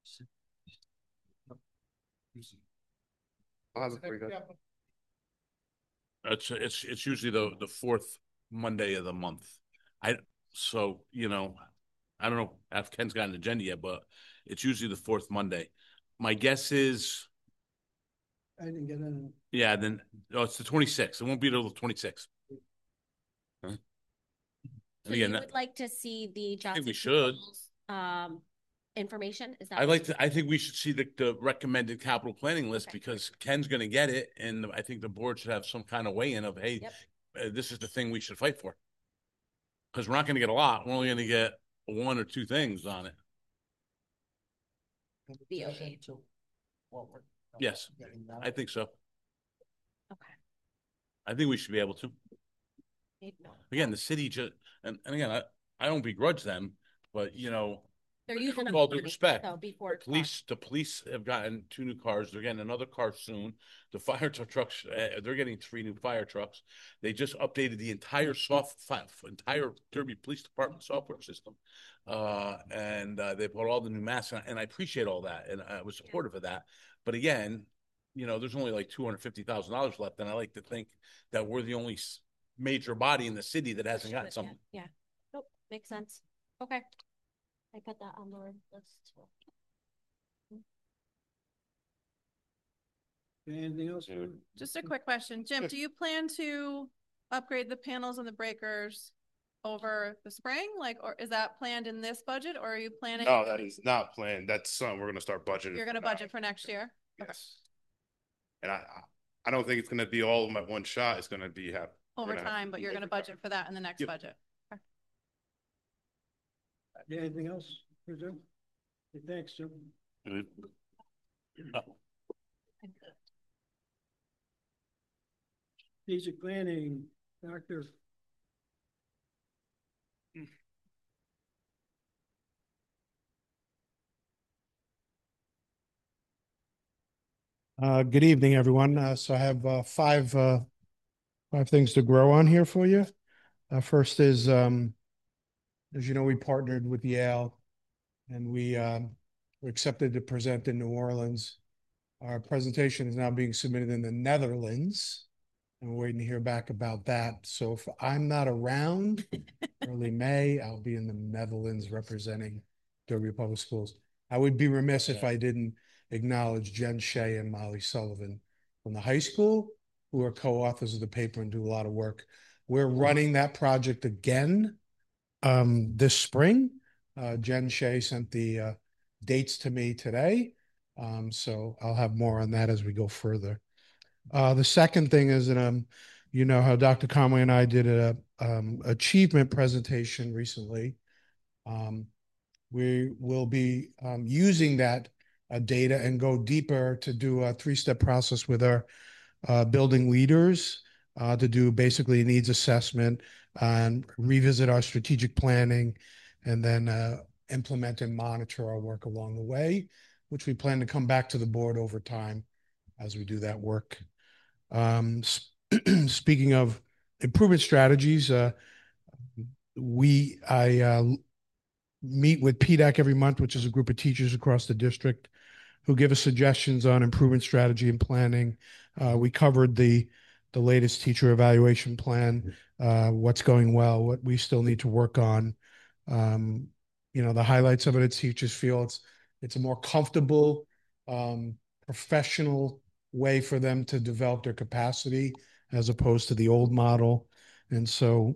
It's usually the fourth Monday of the month. I don't know if Ken's got an agenda yet, but it's usually the fourth Monday. My guess is, I didn't get any. yeah, then it's the 26th. It won't be till the 26th. Huh? So you would like to see the Johnson I think we should. Information? Is that I think we should see the recommended capital planning list, because Ken's going to get it, and I think the board should have some kind of weigh in of, hey, this is the thing we should fight for. Because we're not going to get a lot. We're only going to get 1 or 2 things on it. Yes, I think so. Okay. I think we should be able to. Again, the city just, and again, I don't begrudge them, but they're using with all due respect, so before the police have gotten 2 new cars. They're getting another car soon. The fire trucks, they're getting 3 new fire trucks. They just updated the entire Derby Police Department software system, and they put all the new masks on, and I appreciate all that, and I was supportive of that. But again, there's only like $250,000 left, and I like to think that we're the only major body in the city that hasn't gotten something. Yeah. Nope. Makes sense. Okay. I put that on the list. Anything else? Just a quick question. Jim, do you plan to upgrade the panels and the breakers over the spring? Or is that planned in this budget, or are you planning? No, that is not planned. That's something we're going to start budgeting. You're going to budget for next year? Yes. Okay. And I don't think it's going to be all of them at one shot. It's going to be over time, but you're going to budget for that in the next budget. Okay. Yeah, anything else for Jim? Hey, thanks, Jim. Strategic planning, Doctor. Good evening, everyone. So I have five things to grow on here for you. First is, as you know, we partnered with Yale, and we were accepted to present in New Orleans. Our presentation is now being submitted in the Netherlands, and we're waiting to hear back about that. So if I'm not around early May, I'll be in the Netherlands representing Derby Public Schools. I would be remiss if I didn't acknowledge Jen Shea and Molly Sullivan from the high school, who are co-authors of the paper and do a lot of work. We're running that project again this spring. Jen Shea sent the dates to me today, so I'll have more on that as we go further. The second thing is that you know how Dr. Conway and I did a achievement presentation recently. we will be using that data and go deeper to do a 3-step process with our building leaders to do basically a needs assessment and revisit our strategic planning, and then implement and monitor our work along the way, which we plan to come back to the board over time as we do that work. Speaking of improvement strategies, I meet with PDAC every month, which is a group of teachers across the district who give us suggestions on improvement strategy and planning. We covered the latest teacher evaluation plan, what's going well, what we still need to work on. The highlights of it, teachers feel it's a more comfortable, professional way for them to develop their capacity as opposed to the old model. And so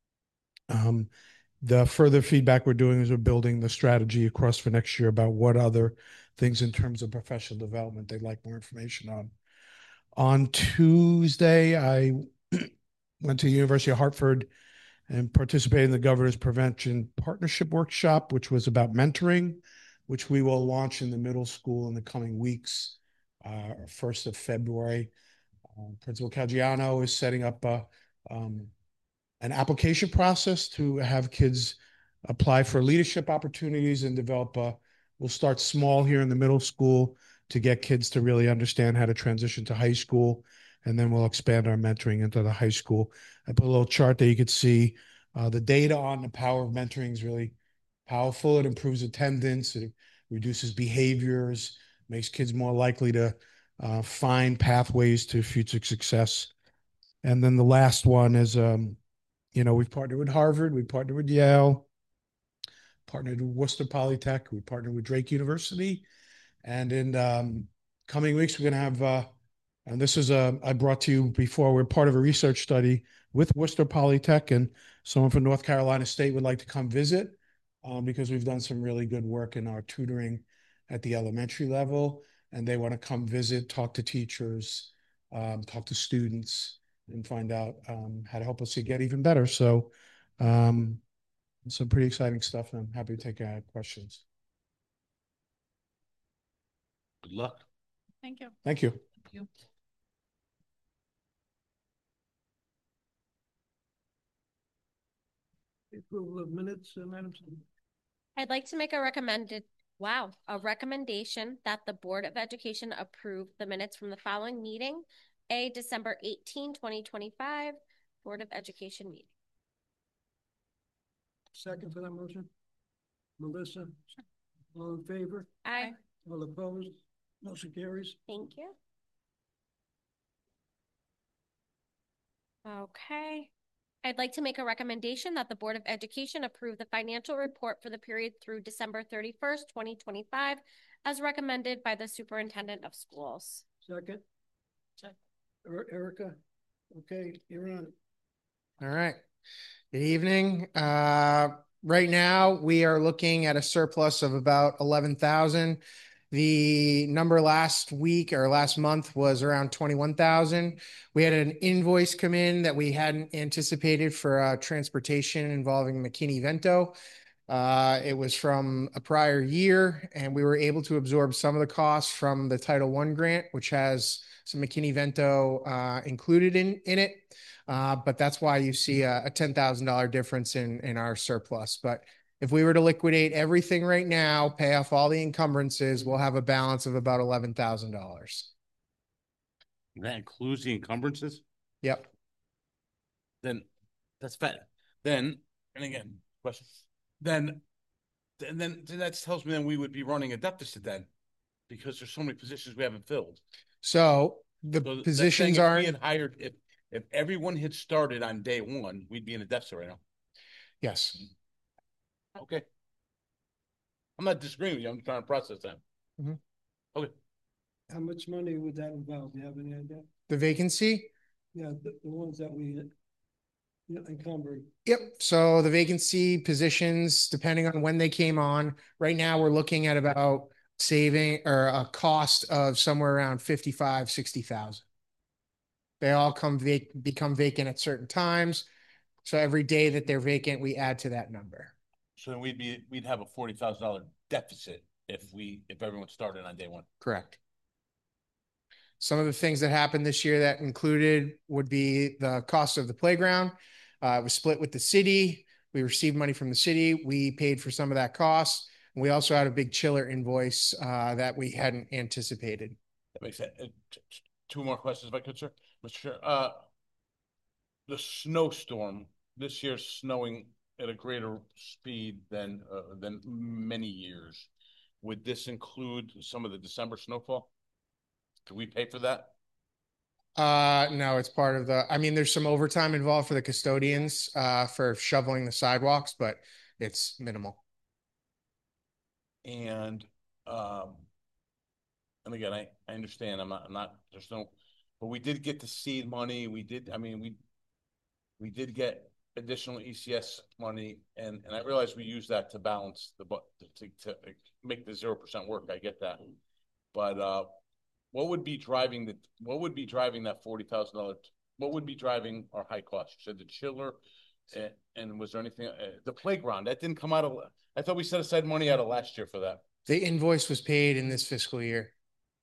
the further feedback we're doing is we're building the strategy across for next year about what other things in terms of professional development they'd like more information on. On Tuesday, I went to the University of Hartford and participated in the Governor's Prevention Partnership Workshop, which was about mentoring, which we will launch in the middle school in the coming weeks, 1st of February. Principal Caggiano is setting up an application process to have kids apply for leadership opportunities and develop we'll start small here in the middle school to get kids to really understand how to transition to high school. And then we'll expand our mentoring into the high school. I put a little chart that you could see the data on the power of mentoring is really powerful. It improves attendance. It reduces behaviors, makes kids more likely to find pathways to future success. And then the last one is, we've partnered with Harvard, we partnered with Yale, partnered with Worcester Polytech, we partnered with Drake University. And in coming weeks, we're going to have, and this is I brought to you before, we're part of a research study with Worcester Polytech, and someone from North Carolina State would like to come visit because we've done some really good work in our tutoring at the elementary level. And they want to come visit, talk to teachers, talk to students, and find out how to help us to get even better. So some pretty exciting stuff, and I'm happy to take questions. Good luck. Thank you. Thank you. Thank you. Approval of minutes, Madam Chair. I'd like to make a recommendation that the Board of Education approve the minutes from the following meeting, December 18, 2025, Board of Education meeting. Second for that motion. Melissa? All in favor? Aye. All opposed? Motion carries. Thank you. Okay. I'd like to make a recommendation that the Board of Education approve the financial report for the period through December 31st, 2025, as recommended by the Superintendent of Schools. Second. Erica? Okay, you're on. All right. Good evening. Right now, we are looking at a surplus of about 11,000. The number last week or last month was around 21,000. We had an invoice come in that we hadn't anticipated for transportation involving McKinney-Vento. It was from a prior year, and we were able to absorb some of the costs from the Title I grant, which has some McKinney-Vento included in it. But that's why you see a $10,000 difference in our surplus. But if we were to liquidate everything right now, pay off all the encumbrances, we'll have a balance of about $11,000. That includes the encumbrances? Yep. Then that's better. Then, and again, question. Then that tells me then we would be running a deficit then, because there's so many positions we haven't filled. So the positions aren't being hired. If everyone had started on day one, we'd be in a deficit right now. Yes. Okay. I'm not disagreeing with you. I'm trying to process that. Mm-hmm. Okay. How much money would that involve? Do you have any idea? The vacancy? Yeah, the ones that we encumbered. Yep. So the vacancy positions, depending on when they came on, right now we're looking at about saving or a cost of somewhere around 55, 60,000. They all become vacant at certain times. So every day that they're vacant, we add to that number. So then we'd have a $40,000 deficit if everyone started on day one. Correct. Some of the things that happened this year that included would be the cost of the playground. It was split with the city. We received money from the city. We paid for some of that cost. We also had a big chiller invoice that we hadn't anticipated. That makes sense. Two more questions, if I could, sir. Mr. Chair. The snowstorm this year's snowing at a greater speed than many years. Would this include some of the December snowfall? Do we pay for that? No, it's part of I mean, there's some overtime involved for the custodians for shoveling the sidewalks, but it's minimal. And again, I understand but we did get the seed money. We did get additional ECS money, and I realize we use that to balance to make the 0% work. I get that, but what would be driving that $40,000? What would be driving our high cost? You said the chiller, and was there anything? The playground that didn't come out of. I thought we set aside money out of last year for that. The invoice was paid in this fiscal year.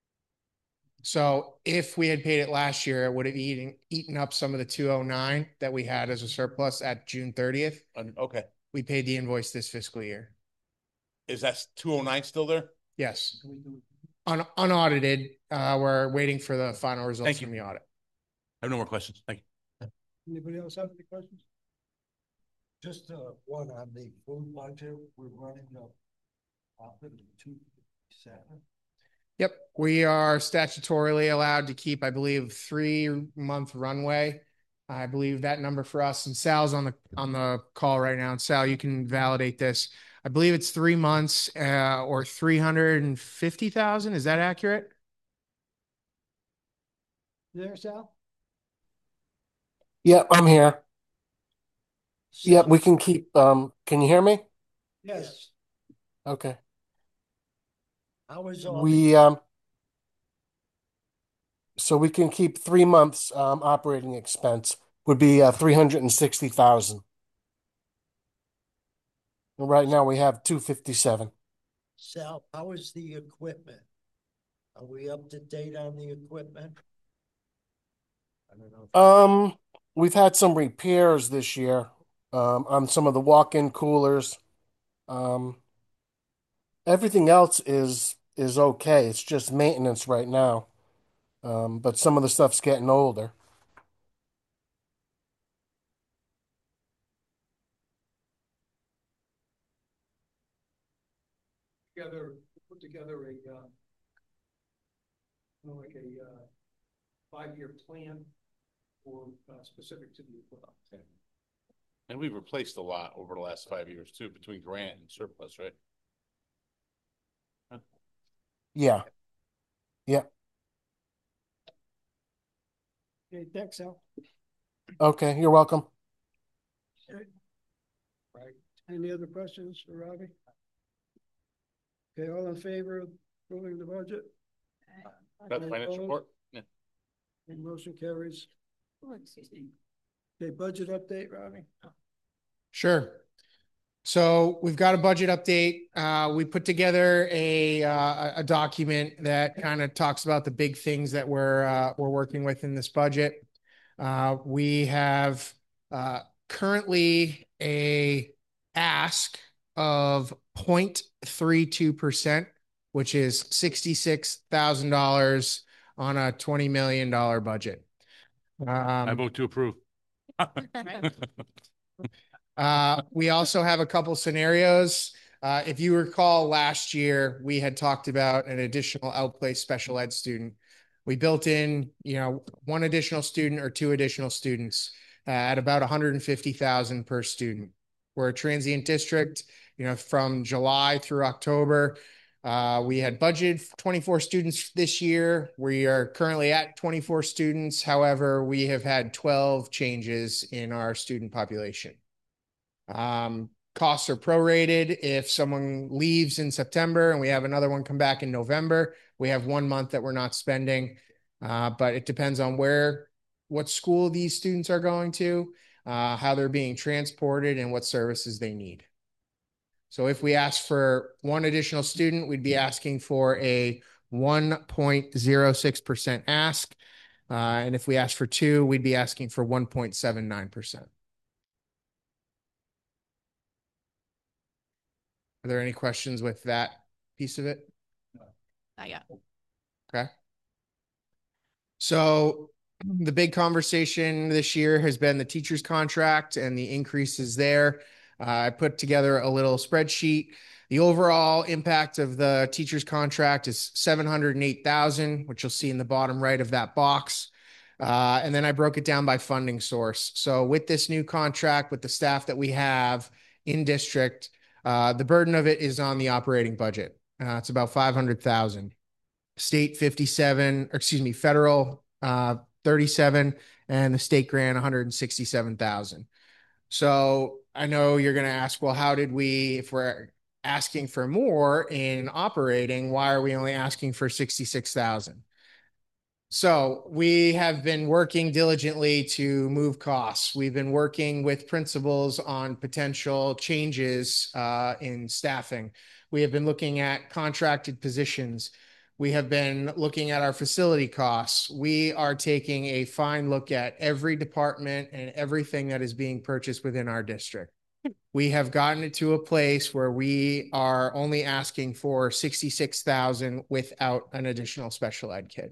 So if we had paid it last year, it would have eaten up some of the 209 that we had as a surplus at June 30th. Okay. We paid the invoice this fiscal year. Is that 209 still there? Yes. Unaudited. We're waiting for the final results from the audit. I have no more questions. Thank you. Anybody else have any questions? Just one on the food budget. We're running up profit of 257. Yep, we are statutorily allowed to keep, I believe, 3-month runway. I believe that number for us, and Sal's on the call right now. And Sal, you can validate this. I believe it's 3 months or 350,000. Is that accurate? You there, Sal? Yep, I'm here. Yep, we can keep. Can you hear me? Yes. Okay. How is so we can keep 3 months operating expense would be 360,000. Right now we have 257. Sal, how is the equipment? Are we up to date on the equipment? I don't know. We've had some repairs this year on some of the walk-in coolers. Everything else is okay. It's just maintenance right now. But some of the stuff's getting older. Put together like a 5-year plan for specific to the equipment. And we've replaced a lot over the last 5 years too, between grant and surplus, right? Yeah. Yeah. Okay, thanks, Sal. Okay, you're welcome. Okay. Right. Any other questions for Robbie? Okay, all in favor of approving the budget? That's financial report. Yeah. And motion carries. Oh, excuse me. Okay, budget update, Robbie. Sure. So we've got a budget update. We put together a document that kind of talks about the big things that we're working with in this budget. We have currently a ask of 0.32%, which is $66,000 on a $20 million budget. I vote to approve. We also have a couple scenarios. If you recall last year, we had talked about an additional outplaced special ed student. We built in, one additional student or 2 additional students at about $150,000 per student. We're a transient district, from July through October. We had budgeted 24 students this year. We are currently at 24 students. However, we have had 12 changes in our student population. Costs are prorated. If someone leaves in September and we have another one come back in November, we have 1 month that we're not spending. But it depends on what school these students are going to, how they're being transported, and what services they need. So if we ask for one additional student, we'd be asking for a 1.06% ask. And if we ask for two, we'd be asking for 1.79%. Are there any questions with that piece of it? Not yet. Okay. So the big conversation this year has been the teacher's contract and the increases there. I put together a little spreadsheet. The overall impact of the teacher's contract is $708,000, which you'll see in the bottom right of that box. And then I broke it down by funding source. So with this new contract, with the staff that we have in district, the burden of it is on the operating budget. It's about $500,000. State 57, or excuse me, federal 37, and the state grant 167,000. So I know you're going to ask, well, how did we, if we're asking for more in operating, why are we only asking for 66,000? So we have been working diligently to move costs. We've been working with principals on potential changes in staffing. We have been looking at contracted positions. We have been looking at our facility costs. We are taking a fine look at every department and everything that is being purchased within our district. We have gotten it to a place where we are only asking for 66,000 without an additional special ed kid.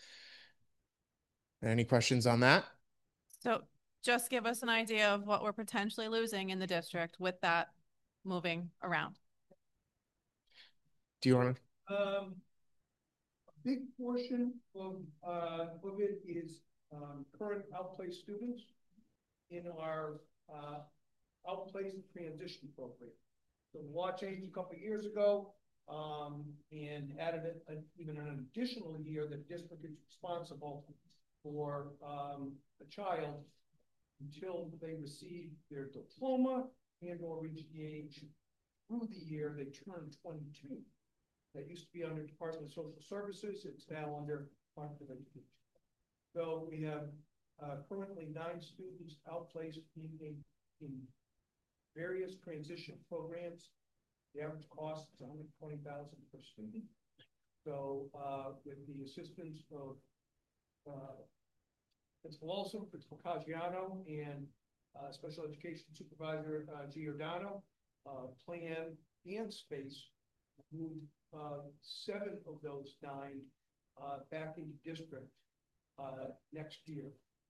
Any questions on that? So just give us an idea of what we're potentially losing in the district with that moving around. Do you want to? A big portion of it is current outplaced students in our outplaced transition program. So the law changed a couple of years ago and added even an additional year that district is responsible for a child until they receive their diploma and or reach the age through the year they turn 22. That used to be under Department of Social Services. It's now under Department of Education. So we have currently 9 students outplaced in various transition programs. The average cost is $120,000 per student. So with the assistance of Principal Olson, Principal Caggiano, and Special Education Supervisor Giordano, plan and space moved 7 of those 9 back into district next year.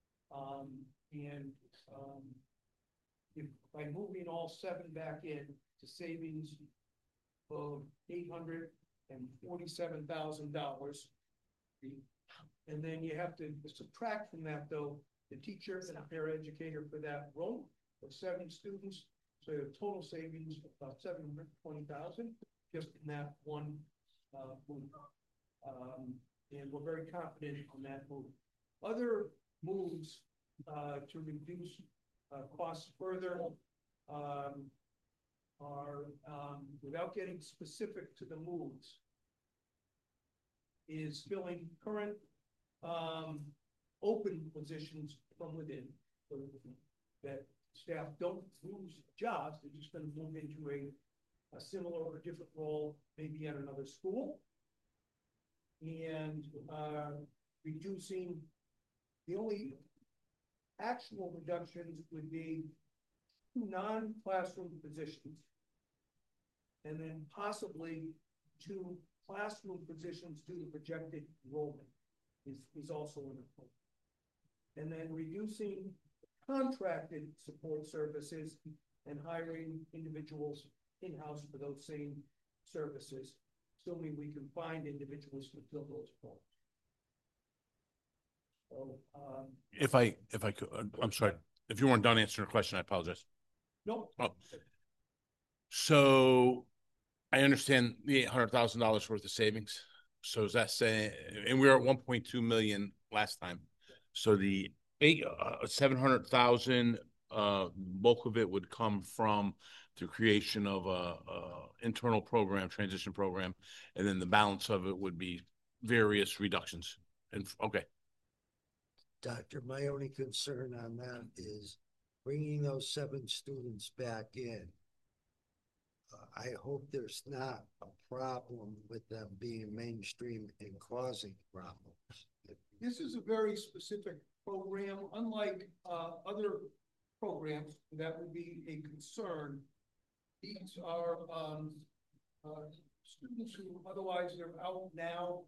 If by moving all 7 back in to savings of $847,000, and then you have to subtract from that, though, the teacher and a paraeducator for that row of 7 students. So a total savings of about $720,000 just in that one move. And we're very confident on that move. Other moves to reduce costs further are, without getting specific to the moves, is filling current open positions from within, so that staff don't lose jobs. They're just going to move into a similar or different role, maybe at another school, and reducing. The only actual reductions would be 2 non-classroom positions, and then possibly 2 classroom positions due to projected enrollment is also in the plan. And then reducing contracted support services and hiring individuals in-house for those same services, assuming we can find individuals to fill those roles. So, if I could, I'm sorry. If you weren't done answering the question, I apologize. No. Oh. So I understand the $800,000 worth of savings. So is that saying, and we were at 1.2 million last time. So the 700,000, bulk of it would come from the creation of a internal program, transition program, and then the balance of it would be various reductions. And okay. Doctor, my only concern on that is bringing those 7 students back in. I hope there's not a problem with them being mainstream and causing problems. This is a very specific program, unlike other programs that would be a concern. These are students who otherwise they're out now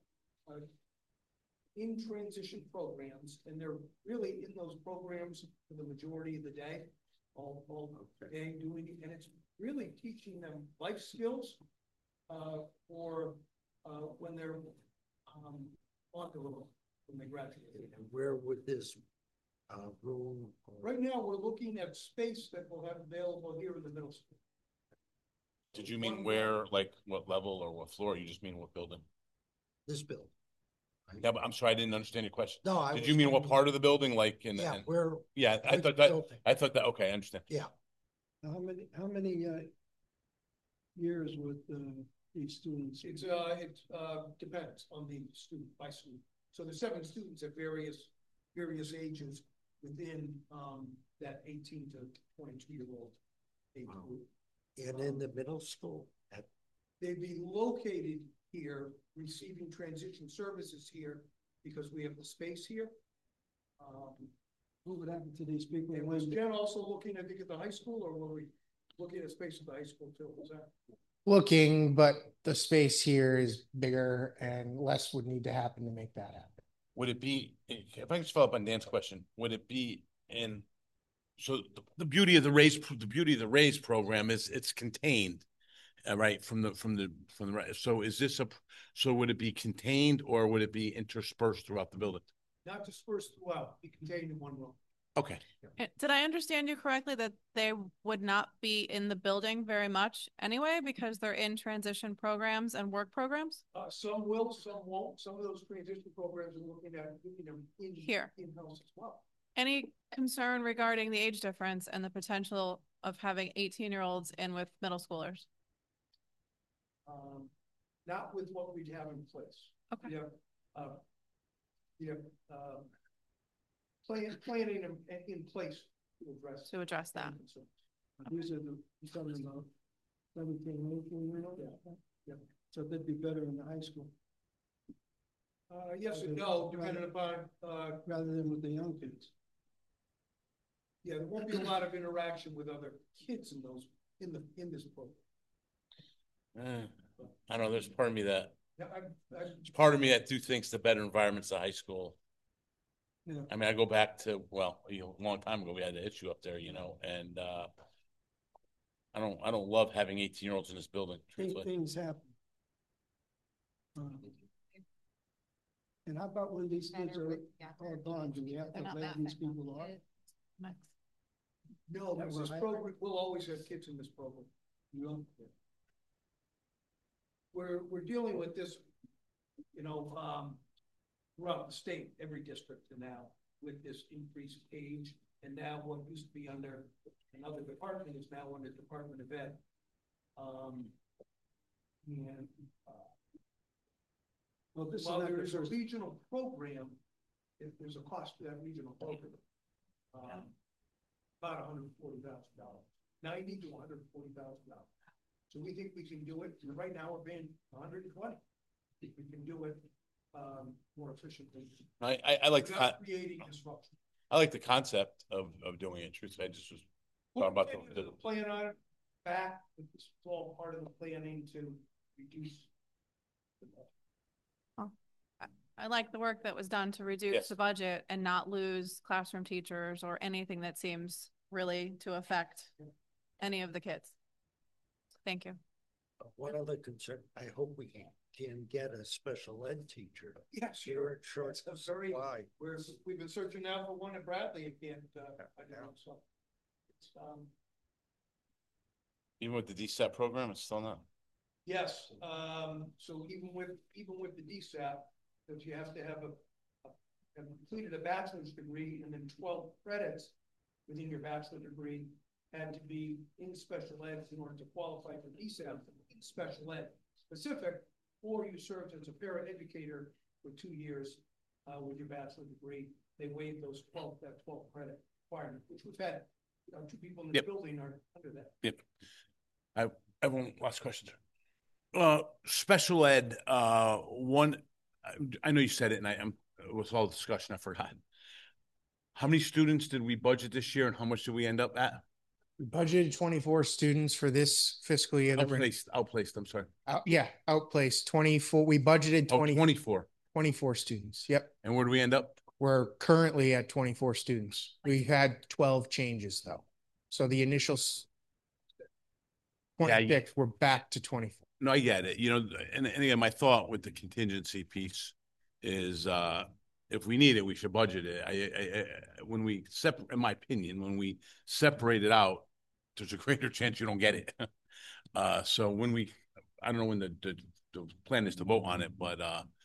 in transition programs, and they're really in those programs for the majority of the day, all day doing it, and it's really teaching them life skills for when they're on the road when they graduate. And where would this room? Right now, we're looking at space that we'll have available here in the middle school. Did you mean where, like what level or what floor? You just mean what building? This building. Yeah, but I'm sorry, I didn't understand your question. No, did you mean what part of the building? Like in yeah, in, where? Yeah, I thought that. Okay, I understand. Yeah. How many years with these students? It depends on the student by student. So there's 7 students at various ages within that 18 to 22-year-old age group. And in the middle school? They'd be located here, receiving transition services here, because we have the space here. What would happen to these people? And was Jen also looking, I think, at the high school, or were we looking at space at the high school too? Was that? Looking, but the space here is bigger and less would need to happen to make that happen. Would it be, if I can just follow up on Dan's question, would it be in, so the beauty of the raise program is it's contained, right, from the so is this so would it be contained or would it be interspersed throughout the building? Not dispersed throughout, be contained in one room. Okay. Did I understand you correctly that they would not be in the building very much anyway because they're in transition programs and work programs? Some will, some won't. Some of those transition programs are looking at them in-house as well. Any concern regarding the age difference and the potential of having 18-year-olds in with middle schoolers? Not with what we have in place. Okay. Planning in place to address that. These are the talking about 17, 18-year-olds. Yeah. So they'd be better in the high school. Yes and no, depending upon rather than with the young kids. Yeah, there won't be a lot of interaction with other kids in this program. I don't know. There's part of me that do thinks the better environment's the high school. Yeah. I mean, I go back to a long time ago. We had the issue up there, and I don't love having 18-year-olds in this building. Things happen. And how about when these kids are gone? Do we have to let these people off? No, this program, we'll always have kids in this program. We're dealing with this, throughout the state, every district now with this increased age, and now what used to be under another department is now under Department of Ed. While there is a regional program, if there's a cost to that regional program, about $140,000, $90,000 to $140,000. So we think we can do it. Right now we're paying $120,000. We can do it more efficiently. I like creating disruption. I like the concept of doing it. Truthfully, I just was talking about the plan on it back. It's all part of the planning to reduce. I like the work that was done to reduce the budget and not lose classroom teachers or anything that seems really to affect any of the kids. Thank you. One other concern, I hope we can get a special ed teacher. Yeah, sure. Short supply. We've been searching now for one at Bradley and can't so it's even with the DSAP program, it's still not. Yes. So even with the DSAP, that you have to have completed a bachelor's degree and then 12 credits within your bachelor degree had to be in special ed in order to qualify for DSAP in special ed specific, or you served as a paraeducator for 2 years with your bachelor degree. They waived that 12 credit requirement, which we've had 2 people in the building are under that. Yep. Everyone, last question. Special ed, I know you said it, and I'm with all the discussion, I forgot. How many students did we budget this year, and how much did we end up at? We budgeted 24 students for this fiscal year. Outplaced, I'm sorry. Outplaced 24. We budgeted 24. 24 students. Yep. And where do we end up? We're currently at 24 students. We had 12 changes though. So the initial 26, we're back to 24. No, I get it. And again, my thought with the contingency piece is, if we need it, we should budget it. When we separate, in my opinion, when we separate it out, there's a greater chance you don't get it. So I don't know when the plan is to vote on it, but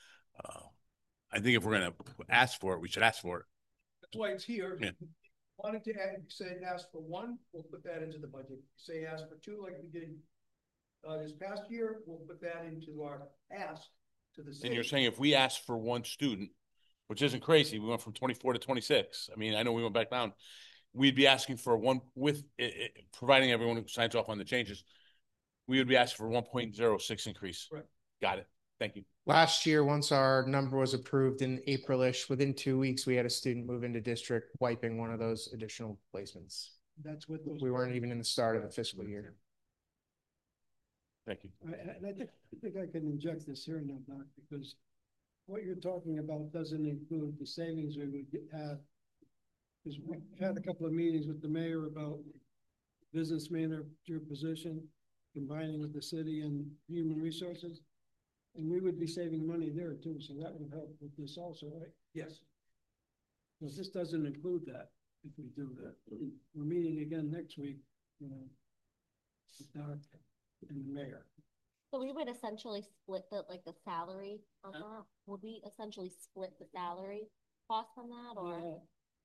I think if we're going to ask for it, we should ask for it. That's why it's here. Yeah. Wanted to ask for one, we'll put that into the budget. Say ask for two, like we did this past year, we'll put that into our ask to the city. And you're saying if we ask for one student, which isn't crazy, we went from 24 to 26. I mean, I know we went back down. We'd be asking for one with providing everyone who signs off on the changes. We would be asking for 1.06 increase. Right. Got it. Thank you. Last year, once our number was approved in April-ish, within 2 weeks, we had a student move into district, wiping one of those additional placements. That's what we weren't even in the start of the fiscal year. Thank you. And I think I can inject this here now, Doc, because what you're talking about doesn't include the savings we would have. Because we had a couple of meetings with the mayor about business manager position, combining with the city and human resources. And we would be saving money there too, so that would help with this also, right? Yes. Because this doesn't include that, if we do that. We're meeting again next week, with Doc and the mayor. So we would essentially split the salary on that? Would we essentially split the salary cost on that, or?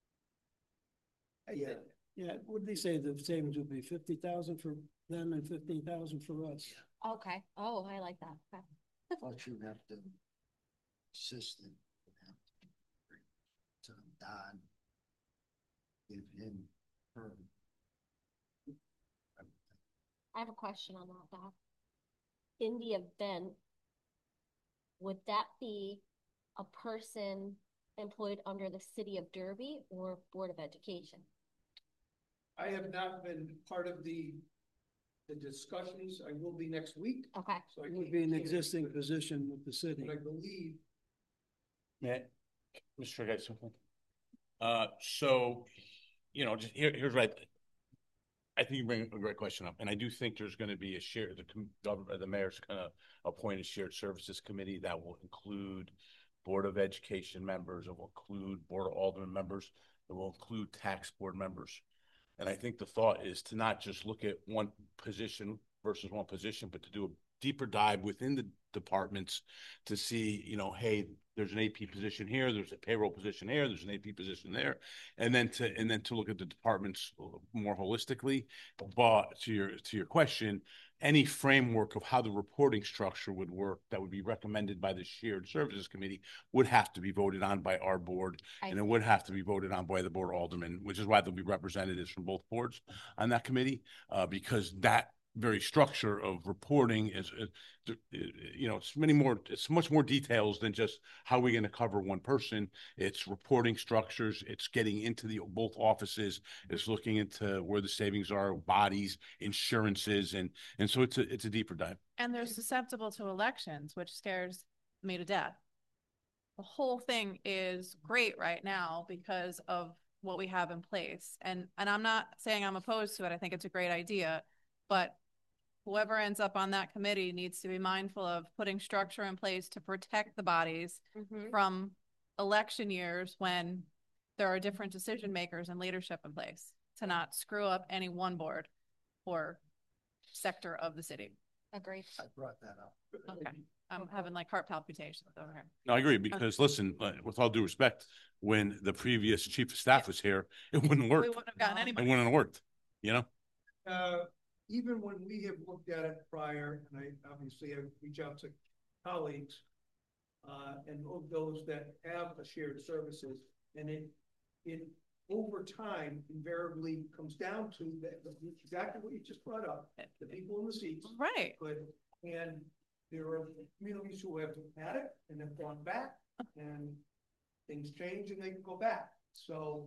Yeah. Would they say the savings would be 50,000 for them and 15,000 for us? Okay. Oh, I like that. Okay. But you have to assistant to Don, give him her. I have a question on that, Doc. In the event, would that be a person employed under the City of Derby or Board of Education? I have not been part of the discussions. I will be next week. Okay. So It would be an existing position with the city. But I believe. Matt, Mr. Guy, something. So, just here's what I think you bring a great question up, and I do think there's going to be the mayor's going to appoint a shared services committee that will include Board of Education members, it will include Board of Alderman members, it will include tax board members. And I think the thought is to not just look at one position versus one position, but to do a deeper dive within the departments to see, hey, there's an AP position here, there's a payroll position here, there's an AP position there, and then to look at the departments more holistically. But to your question, any framework of how the reporting structure would work that would be recommended by the shared services committee would have to be voted on by our board, and it would have to be voted on by the board of aldermen, which is why there'll be representatives from both boards on that committee, because that very structure of reporting is it's much more details than just how we're going to cover one person. It's reporting structures, it's getting into both offices, it's looking into where the savings are, bodies, insurances, and so it's a deeper dive. And they're susceptible to elections, which scares me to death. The whole thing is great right now because of what we have in place. And I'm not saying I'm opposed to it. I think it's a great idea, but whoever ends up on that committee needs to be mindful of putting structure in place to protect the bodies from election years when there are different decision makers and leadership in place, to not screw up any one board or sector of the city. Agreed. I brought that up. Okay. I'm having heart palpitations over here. No, I agree, because listen, with all due respect, when the previous chief of staff was here, it wouldn't work. We wouldn't have gotten anybody. It wouldn't have worked, Even when we have looked at it prior, and I obviously reach out to colleagues, and those that have a shared services, and it over time invariably comes down to exactly what you just brought up, the people in the seats. Right. And there are communities who have had it and have gone back, and things change and they can go back. So,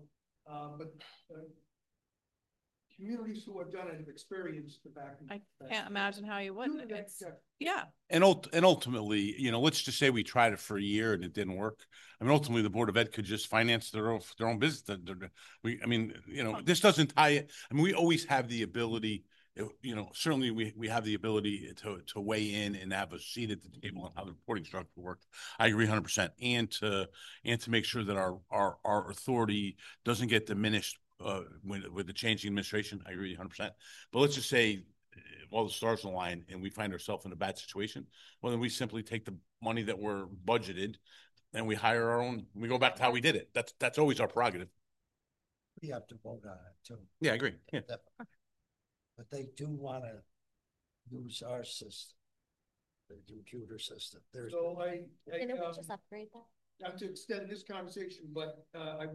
communities who have done it have experienced the back. I can't imagine how you wouldn't. It's, yeah. And ultimately, let's just say we tried it for a year and it didn't work. I mean, ultimately, the Board of Ed could just finance their own business. This doesn't tie it. I mean, we always have the ability. Certainly we have the ability to weigh in and have a seat at the table on how the reporting structure works. I agree 100%, and to make sure that our authority doesn't get diminished with the changing administration. I agree 100%. But let's just say all the stars align and we find ourselves in a bad situation. Well, then we simply take the money that we're budgeted and we hire our own. We go back to how we did it. That's always our prerogative. We have to vote on it too. Yeah, I agree. Yeah. But they do want to use our system, the computer system. So Didn't we just upgrade that? Not to extend this conversation, but I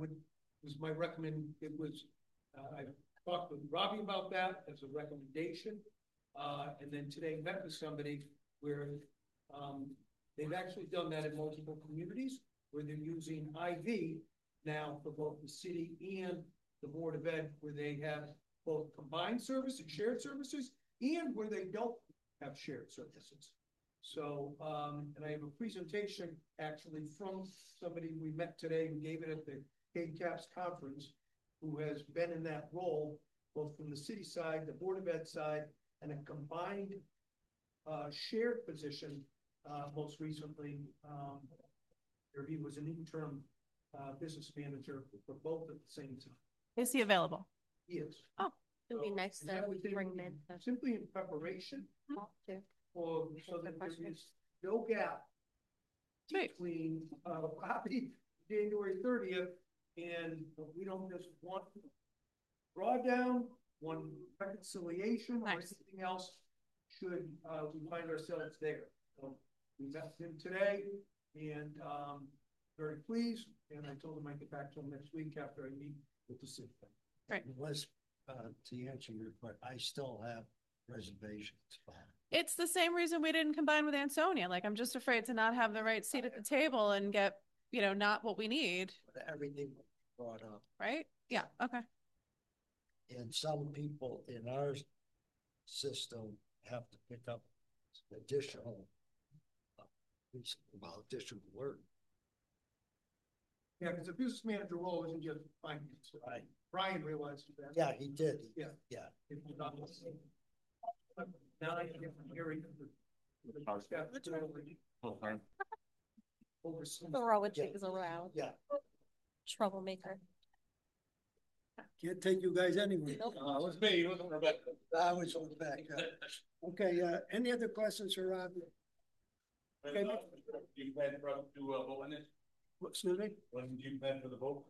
talked with Robbie about that as a recommendation. And then today met with somebody where they've actually done that in multiple communities where they're using IV now for both the city and the Board of Ed, where they have both combined services, shared services, and where they don't have shared services. So, and I have a presentation actually from somebody we met today who gave it at the KCAPS conference, who has been in that role, both from the city side, the Board of Ed side, and a combined shared position, most recently, where he was an interim business manager for both at the same time. Is he available? He is. Oh, it would be nice to bring him in. Simply in preparation so that there is no gap between Bobby January 30th and we don't just want drawdown, one reconciliation or anything else should we find ourselves there. So we met him today and very pleased, and I told him I'd get back to him next week after I meet with the city. Right. It was to answer your question, I still have reservations. It's the same reason we didn't combine with Ansonia. Like, I'm just afraid to not have the right seat at the table and get, not what we need. But everything brought up. Right? Yeah. Okay. And some people in our system have to pick up additional work. Yeah, because the business manager role isn't just finance. Right. Brian realized that. Yeah, he did. Yeah. It was not the same. Now I can hear it. Throwing things around. Yeah. Troublemaker. Can't take you guys anywhere. It was me. It wasn't Rebecca. I was on the back. Okay, any other questions for Rob? Okay. You plan to vote on this? Excuse me? When do you plan for the vote?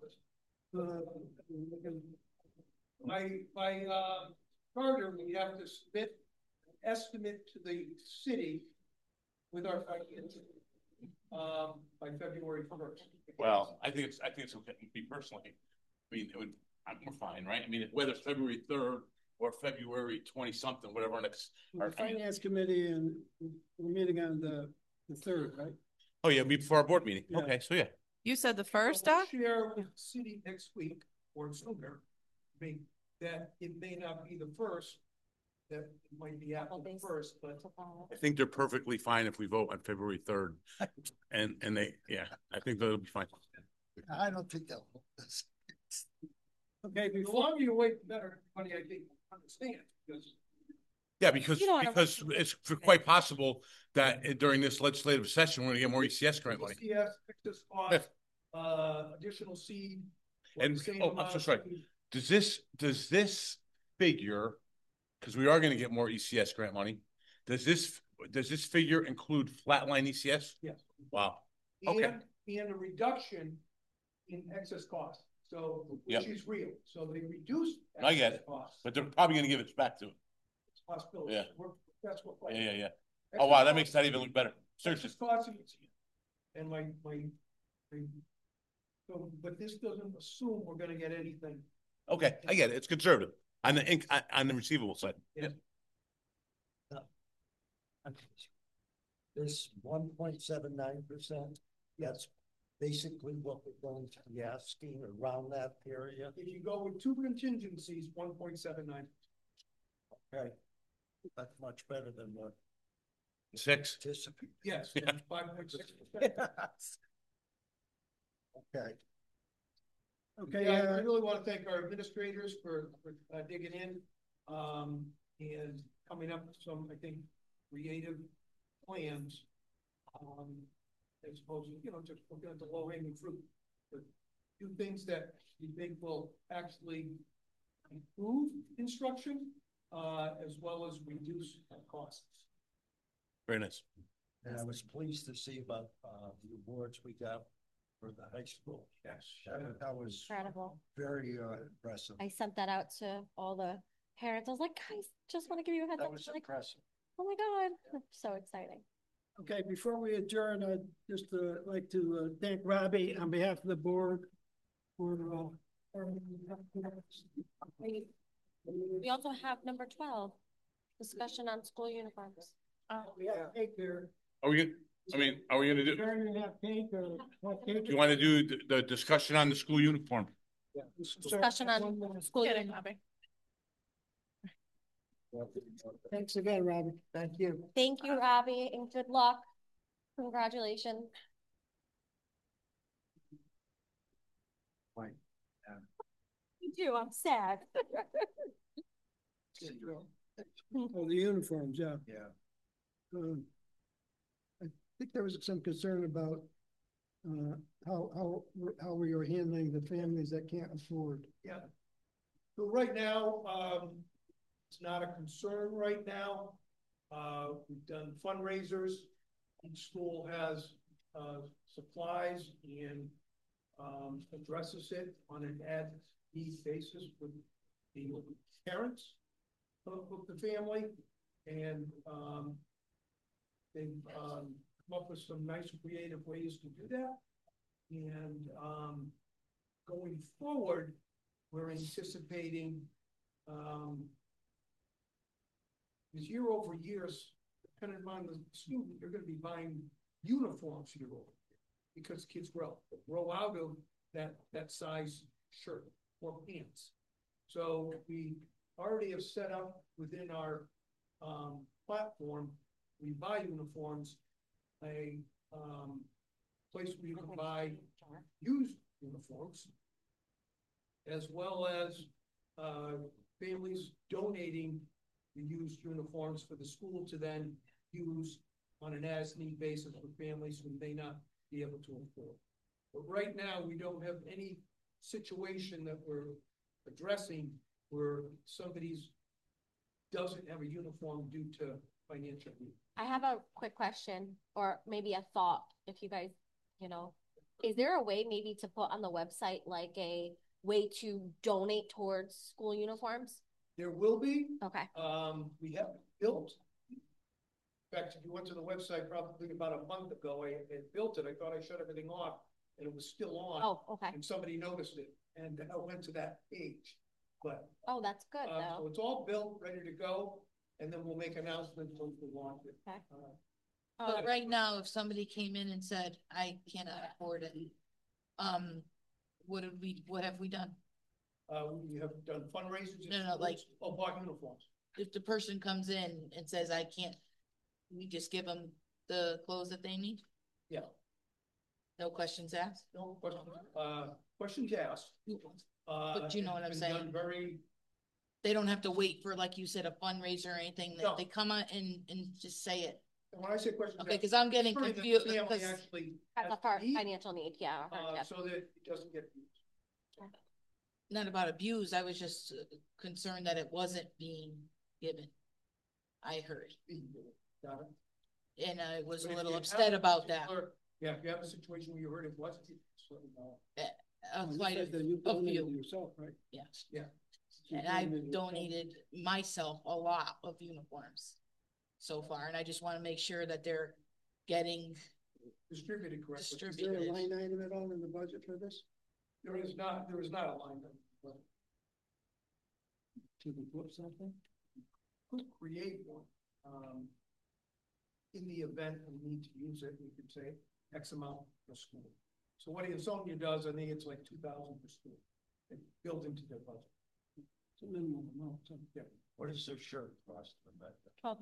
By charter, we have to submit an estimate to the city with our finances by February 1st. Well, I think it's okay. Me personally, I mean, we're fine, right? I mean, whether it's February 3rd or February 20 something, whatever next. Our finance committee, and we're meeting on the 3rd, right? Oh yeah, before our board meeting. Yeah. Okay, so yeah. You said the first, I'll Doc? share with the city next week or sooner, that it may not be the first, that it might be after the first, but I think they're perfectly fine if we vote on February 3rd. and they, I think that'll be fine. I don't think they'll. Okay, the longer you wait, the better everybody, I think, understand, because because it's quite possible that during this legislative session, we're going to get more ECS grant money. ECS, excess cost, additional seed. And I'm so sorry. Does this figure, because we are going to get more ECS grant money, does this figure include flatline ECS? Yes. Wow. Okay. And a reduction in excess cost. So which is real. So they reduce I get it, costs. but they're probably going to give it back to it. It's a possibility. Yeah. That's what. Yeah. Oh wow, that makes that even look better. Seriously. Costs and my So, but this doesn't assume we're gonna get anything. Okay, I get it. It's conservative on the on the receivable side. Yeah. This 1.79%, that's basically what we're going to be asking around that area. If you go with two contingencies, 1.79. Okay, that's much better than what. 6. Yes, Yeah. 5.6%. Okay. Okay, I really want to thank our administrators for digging in, and coming up with some, I think, creative plans. As opposed to, just looking at the low hanging fruit, but do things that you think will actually improve instruction, as well as reduce costs. Very nice. And I was pleased to see about the awards we got for the high school. Yes. That was Incredible. very impressive. I sent that out to all the parents. I was like, guys, just want to give you a heads That up. was Like, impressive. oh my God. So exciting. Okay, before we adjourn, I'd just like to thank Robbie on behalf of the board for We also have number 12, discussion on school uniforms. we have cake there. Are we gonna? I mean, are we gonna do? Adjourn and have cake or what cake? Do you want to do the discussion on the school uniform? Yeah. Discussion on school uniform. Thanks again, Robbie. Thank you. Thank you, Robbie, and good luck. Congratulations. Fine. You do, I'm sad. Oh, the uniforms, yeah. Yeah. I think there was some concern about how we are handling the families that can't afford. Yeah. So right now, it's not a concern right now. We've done fundraisers. Each school has supplies and addresses it on an as-need basis with the parents of the family, and they've come up with some nice creative ways to do that. And going forward, we're anticipating because year over years, depending on the student, you're going to be buying uniforms year over year because kids grow out of that size shirt or pants. So we already have set up within our platform, we buy uniforms, a place where you can buy used uniforms, as well as families donating the used uniforms for the school to then use on an as-need basis for families who may not be able to afford. But right now, we don't have any situation that we're addressing where somebody's doesn't have a uniform due to financial need. I have a quick question, or maybe a thought, if you guys, is there a way maybe to put on the website like a way to donate towards school uniforms? There will be. Okay. We have built. In fact, if you went to the website probably about a month ago, I built it. I thought I shut everything off and it was still on. Oh, okay. And somebody noticed it and I went to that page. But oh, that's good though. So it's all built, ready to go, and then we'll make announcements once we launch it. Okay. But right now, if somebody came in and said, I cannot afford it, what have we done? We have done fundraisers. No, like bought uniforms. If the person comes in and says, I can't, we just give them the clothes that they need? Yeah. No questions asked? No questions. Questions asked. But you know what I'm saying? They don't have to wait for, like you said, a fundraiser or anything. No. They come out and just say it. And when I say questions, okay, because I'm getting confused. That's a financial need, yeah. So that it doesn't get used. Not about abuse. I was just concerned that it wasn't being given. I heard. Got it. And I was a little upset about that. Yeah, if you have a situation where you heard it wasn't, just let me know. Quite a few. Yourself, right? Yes. Yeah. And I've donated myself a lot of uniforms so far, and I just want to make sure that they're getting distributed correctly. Is there a line item at all in the budget for this? There is not a line item. But To the flip something? could create one. In the event we need to use it, we could say X amount per school. So what Ansonia does, I think it's like 2,000 per school. It builds into their budget. It's a minimum amount. Yeah. What is their shirt cost? $12.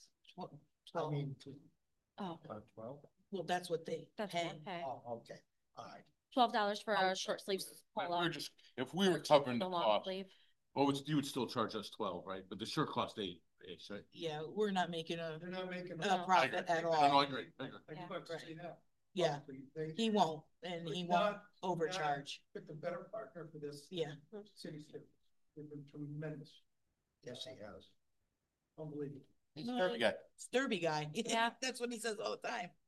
I mean, Oh, 12? well, that's what they That's pay. what we pay. Oh, okay, all right. $12 for a short sleeves polo. If we were covering the The long cost, sleeve. well, you would still charge us 12, right? But the shirt cost 8, right? Yeah, we're not making a They're not making a profit at No, all. I agree. I do have to say that. Yeah, They he won't, and he could won't not overcharge. Pick the better partner for this. Yeah. City students. They've been tremendous. Yes, he has. Unbelievable. He's a derby guy. It's Derby guy. Yeah. That's what he says all the time.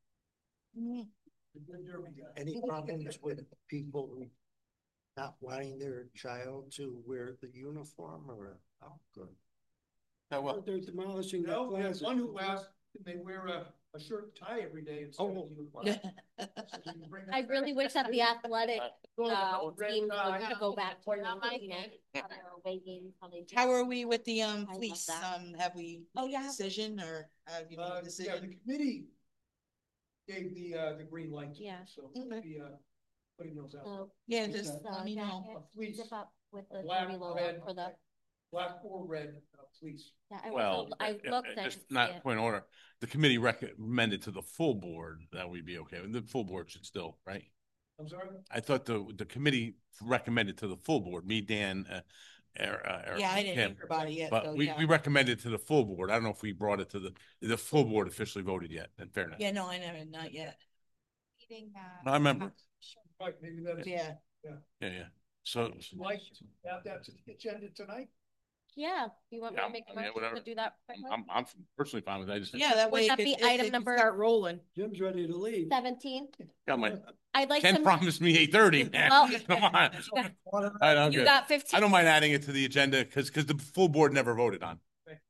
The good Derby guy. Any problems with people who not wanting their child to wear the uniform or, oh, good. Yeah, well, They're demolishing that No, there's plaza. one who asked, if they wear a shirt and tie every day instead of a uniform. So you can bring that I back. really wish that the athletic Red teams tie. would go back to away games, how they do. How are we with the love fleece? that. Have we Oh, made a yeah. decision or have you made a Yeah, decision? the committee gave the green light. to it, Yeah. So we'll be, putting those out. So Yeah, It's just a let me know. jacket, fleece. zip up with the Black, Derby logo red, for the, black or red fleece. yeah, I well, was, I looked and just see not it. point of order. The committee recommended to the full board that we be okay. The full board should still, right? I'm sorry? I thought the committee recommended to the full board, me, Dan, Eric, Yeah, I didn't Kim. hear about it yet, But so we yeah. recommended to the full board. I don't know if we brought it to the full board officially voted yet, in fairness. Yeah, no, I never, not yet. Meeting that. I remember. Right, maybe that's. Yeah. Yeah. So, Like to add that to the agenda tonight? Yeah, you want me Yeah, to make I a mean, motion whatever. to do that? quickly? I'm personally fine with it. I just. Yeah, that Would way it that could, be it item could number- start rolling. Jim's ready to leave. 17. Got my, I'd like Ken to. promised me 8:30, man. Well- Come on. I don't You get- got 15. I don't mind adding it to the agenda because the full board never voted on.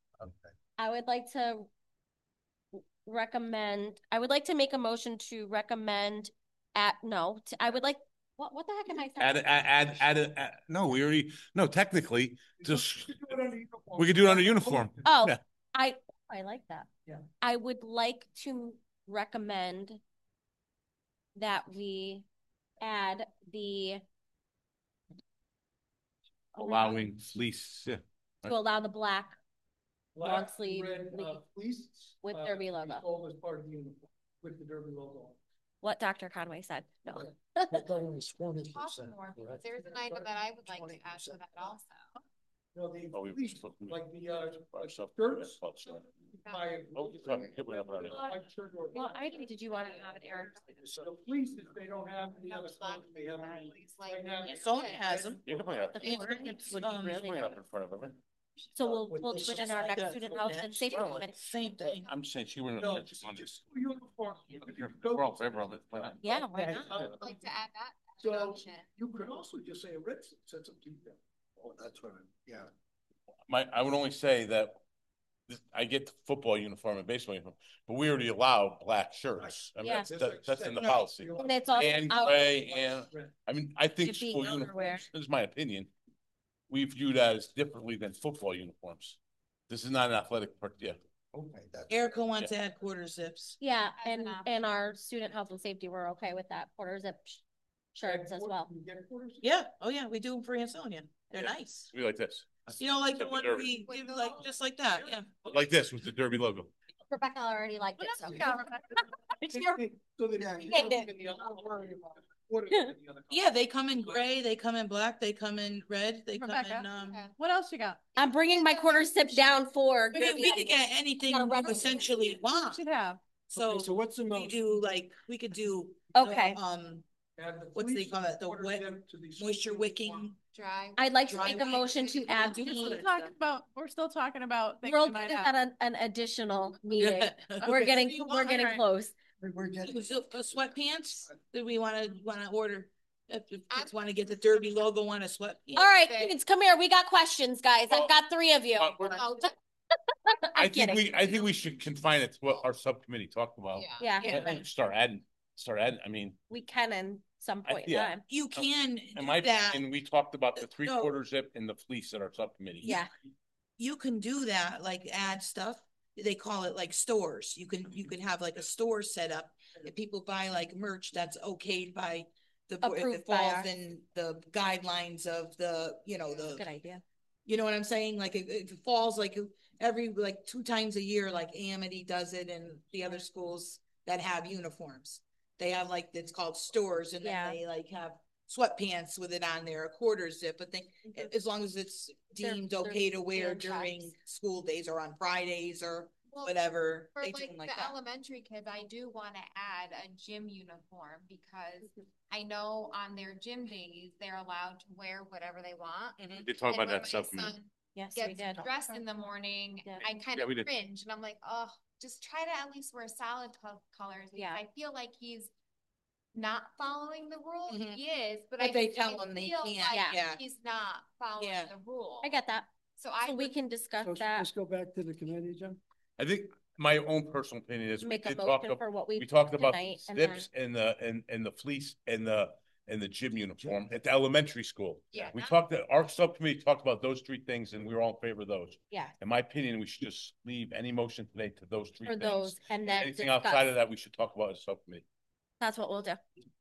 I would like to I would like to make a motion to recommend I would like, what the heck am I saying? Add, no, we already, no, technically, just, we could do it under uniform. Oh, Yeah. I like that. Yeah. I would like to recommend that we add the Allowing fleece, yeah. to allow the black long Black, sleeve red, fleece. with Derby logo. Sold as part of the uniform, with the Derby logo on. What Dr. Conway said. No. Talk more, because there's an item that I would like to add to that also. No, the Oh, we- fleece, like the, shirts. Tie it. Oh, you got me. Hit me up already. White shirt or- What item did you want to have it, Eric? The fleece, if they don't have any other stuff, they have. Right now, Sonia has them. You can bring it up. The parents would be really Bring it up in front of them. So we'll do it in our next student health and safety committee. Same thing. I'm just saying she wouldn't. No, have just on this. uniform. We're all in favor of it. Why not? Yeah, why not? I'd like to add that. So you could also just say a red suit, sets up to you. Oh, that's what, yeah. I would only say that I get the football uniform and baseball uniform, but we already allow black shirts. I mean, Yeah. that's in the No. policy. And it's all And out. gray and, I mean, I think Should be school underwear. uniforms, this is my opinion. We view that as differently than football uniforms. This is not an athletic part, yeah. Okay, that's. Erica wants to add quarter zips. Yeah, As and an option. and our student health and safety, we're okay with that quarter zip shirts as well. You get quarters? Yeah, oh yeah, we do them for Ansonia. They're Yeah. nice. We like this. You know, like the Except one the we give like, just like that, yeah. Like this with the Derby logo. Rebecca already liked it, so. So they- Yeah, they come in gray, they come in black, they come in red, they come Rebecca, in, what else you got? I'm bringing my quarter zip down for. we could get anything Gotta we run it. essentially want. Should have. So Okay, so what's the we motion? do like, we could do. Okay. What's they call it, the wet moisture wicking. Dry. I'd like to Dry make a wet. motion to add We're still the, talking about things we'll we do might this have. at an additional meeting. We're Okay. getting You want- close. We're getting. Sweatpants, do we wanna order? If kids wanna get the Derby logo on a sweatpants. All right, kids, come here. We got questions, guys. I've got 3 of you. Oh, I'm kidding. I think we should confine it to what our subcommittee talked about. Yeah, And start adding, I mean, we can and some point in yeah. time. You can And do that. and we talked about the 3/4 zip and the fleece at our subcommittee. Yeah. You can do that, like add stuff. They call it like stores. You can have like a store set up. If people buy like merch that's okayed by the board, if Approved it by falls our- in the guidelines of the, the. Good idea. You know what I'm saying? Like if it falls like every, like 2 times a year, like Amity does it and the other schools that have uniforms. They have like, it's called stores, and then they like have sweatpants with it on there, a 1/4 zip, but as long as it's deemed okay to wear during school days or on Fridays or whatever. For they do like them the that. elementary kids, I do want to add a gym uniform because I know on their gym days, they're allowed to wear whatever they want. We did talk And about when that my subcommittee. son Yes, we gets did. dressed in the morning, I kind Yeah, of we did. cringe and I'm like, oh, just try to at least wear solid colors. Because I feel like he's not following the rules. He is, but they tell him they feel can't, like yeah. he's not following the rule. I get that. So we can discuss So should that. Let's go back to the committee, Jim. I think my own personal opinion is Make a did motion for what we talked about tonight, and zips and the fleece and the gym uniform at the elementary school. Yeah. Our subcommittee talked about those 3 things and we were all in favor of those. Yeah. In my opinion, we should just leave any motion today to those 3 For things. those, and then anything discuss. outside of that we should talk about as subcommittee. That's what we'll do.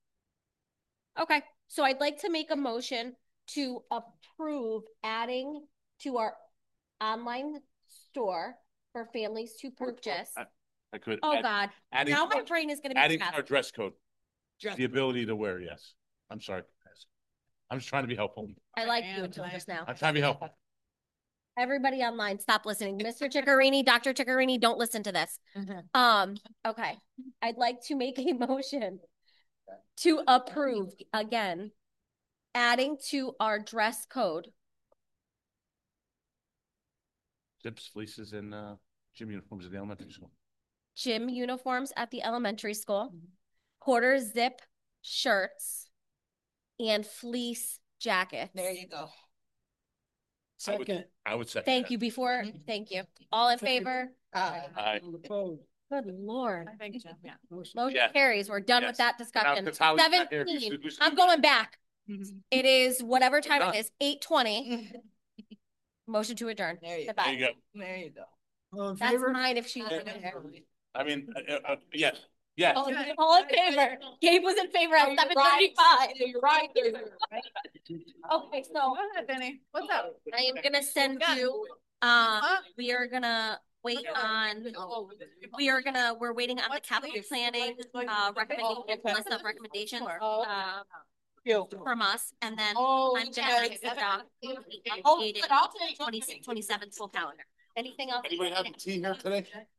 Okay, so I'd like to make a motion to approve adding to our online store for families to purchase. I could. Oh, God. Adding, Now my brain is going to be adding fast. our dress code. The ability to wear, yes. I'm sorry. I'm just trying to be helpful. I like you until just now. I'm trying to be helpful. Everybody online, stop listening. Mr. Ciccarini, Dr. Ciccarini, don't listen to this. Okay. I'd like to make a motion to approve, again, adding to our dress code. Zips, fleeces, and gym uniforms at the elementary school. Gym uniforms at the elementary school, 1/4 zip shirts, and fleece jackets. There you go. Second. I would say. Thank you. Thank you. All in favor? Aye. Good Lord. I think, Jim, yeah. Motion Yes. carries. We're done with Yes. that discussion. Now, Holly's not here. 17. Who's- I'm going back. Mm-hmm. It is whatever time done. it is, 8:20. Motion to adjourn. There you Goodbye. There you go. There you go. All in That's favor? mine if she was Yeah. there. I mean, yes. Yes. All in favor. Gabe was in favor at 7:35. You're right. Okay, so Go ahead, Benny. What's up? I am gonna send you, we are gonna wait on, we're waiting on the capital planning, list of recommendations, from us, and then I'm gonna make the doc. Updated 26, 27 full calendar. Anything else? Anybody have tea here today?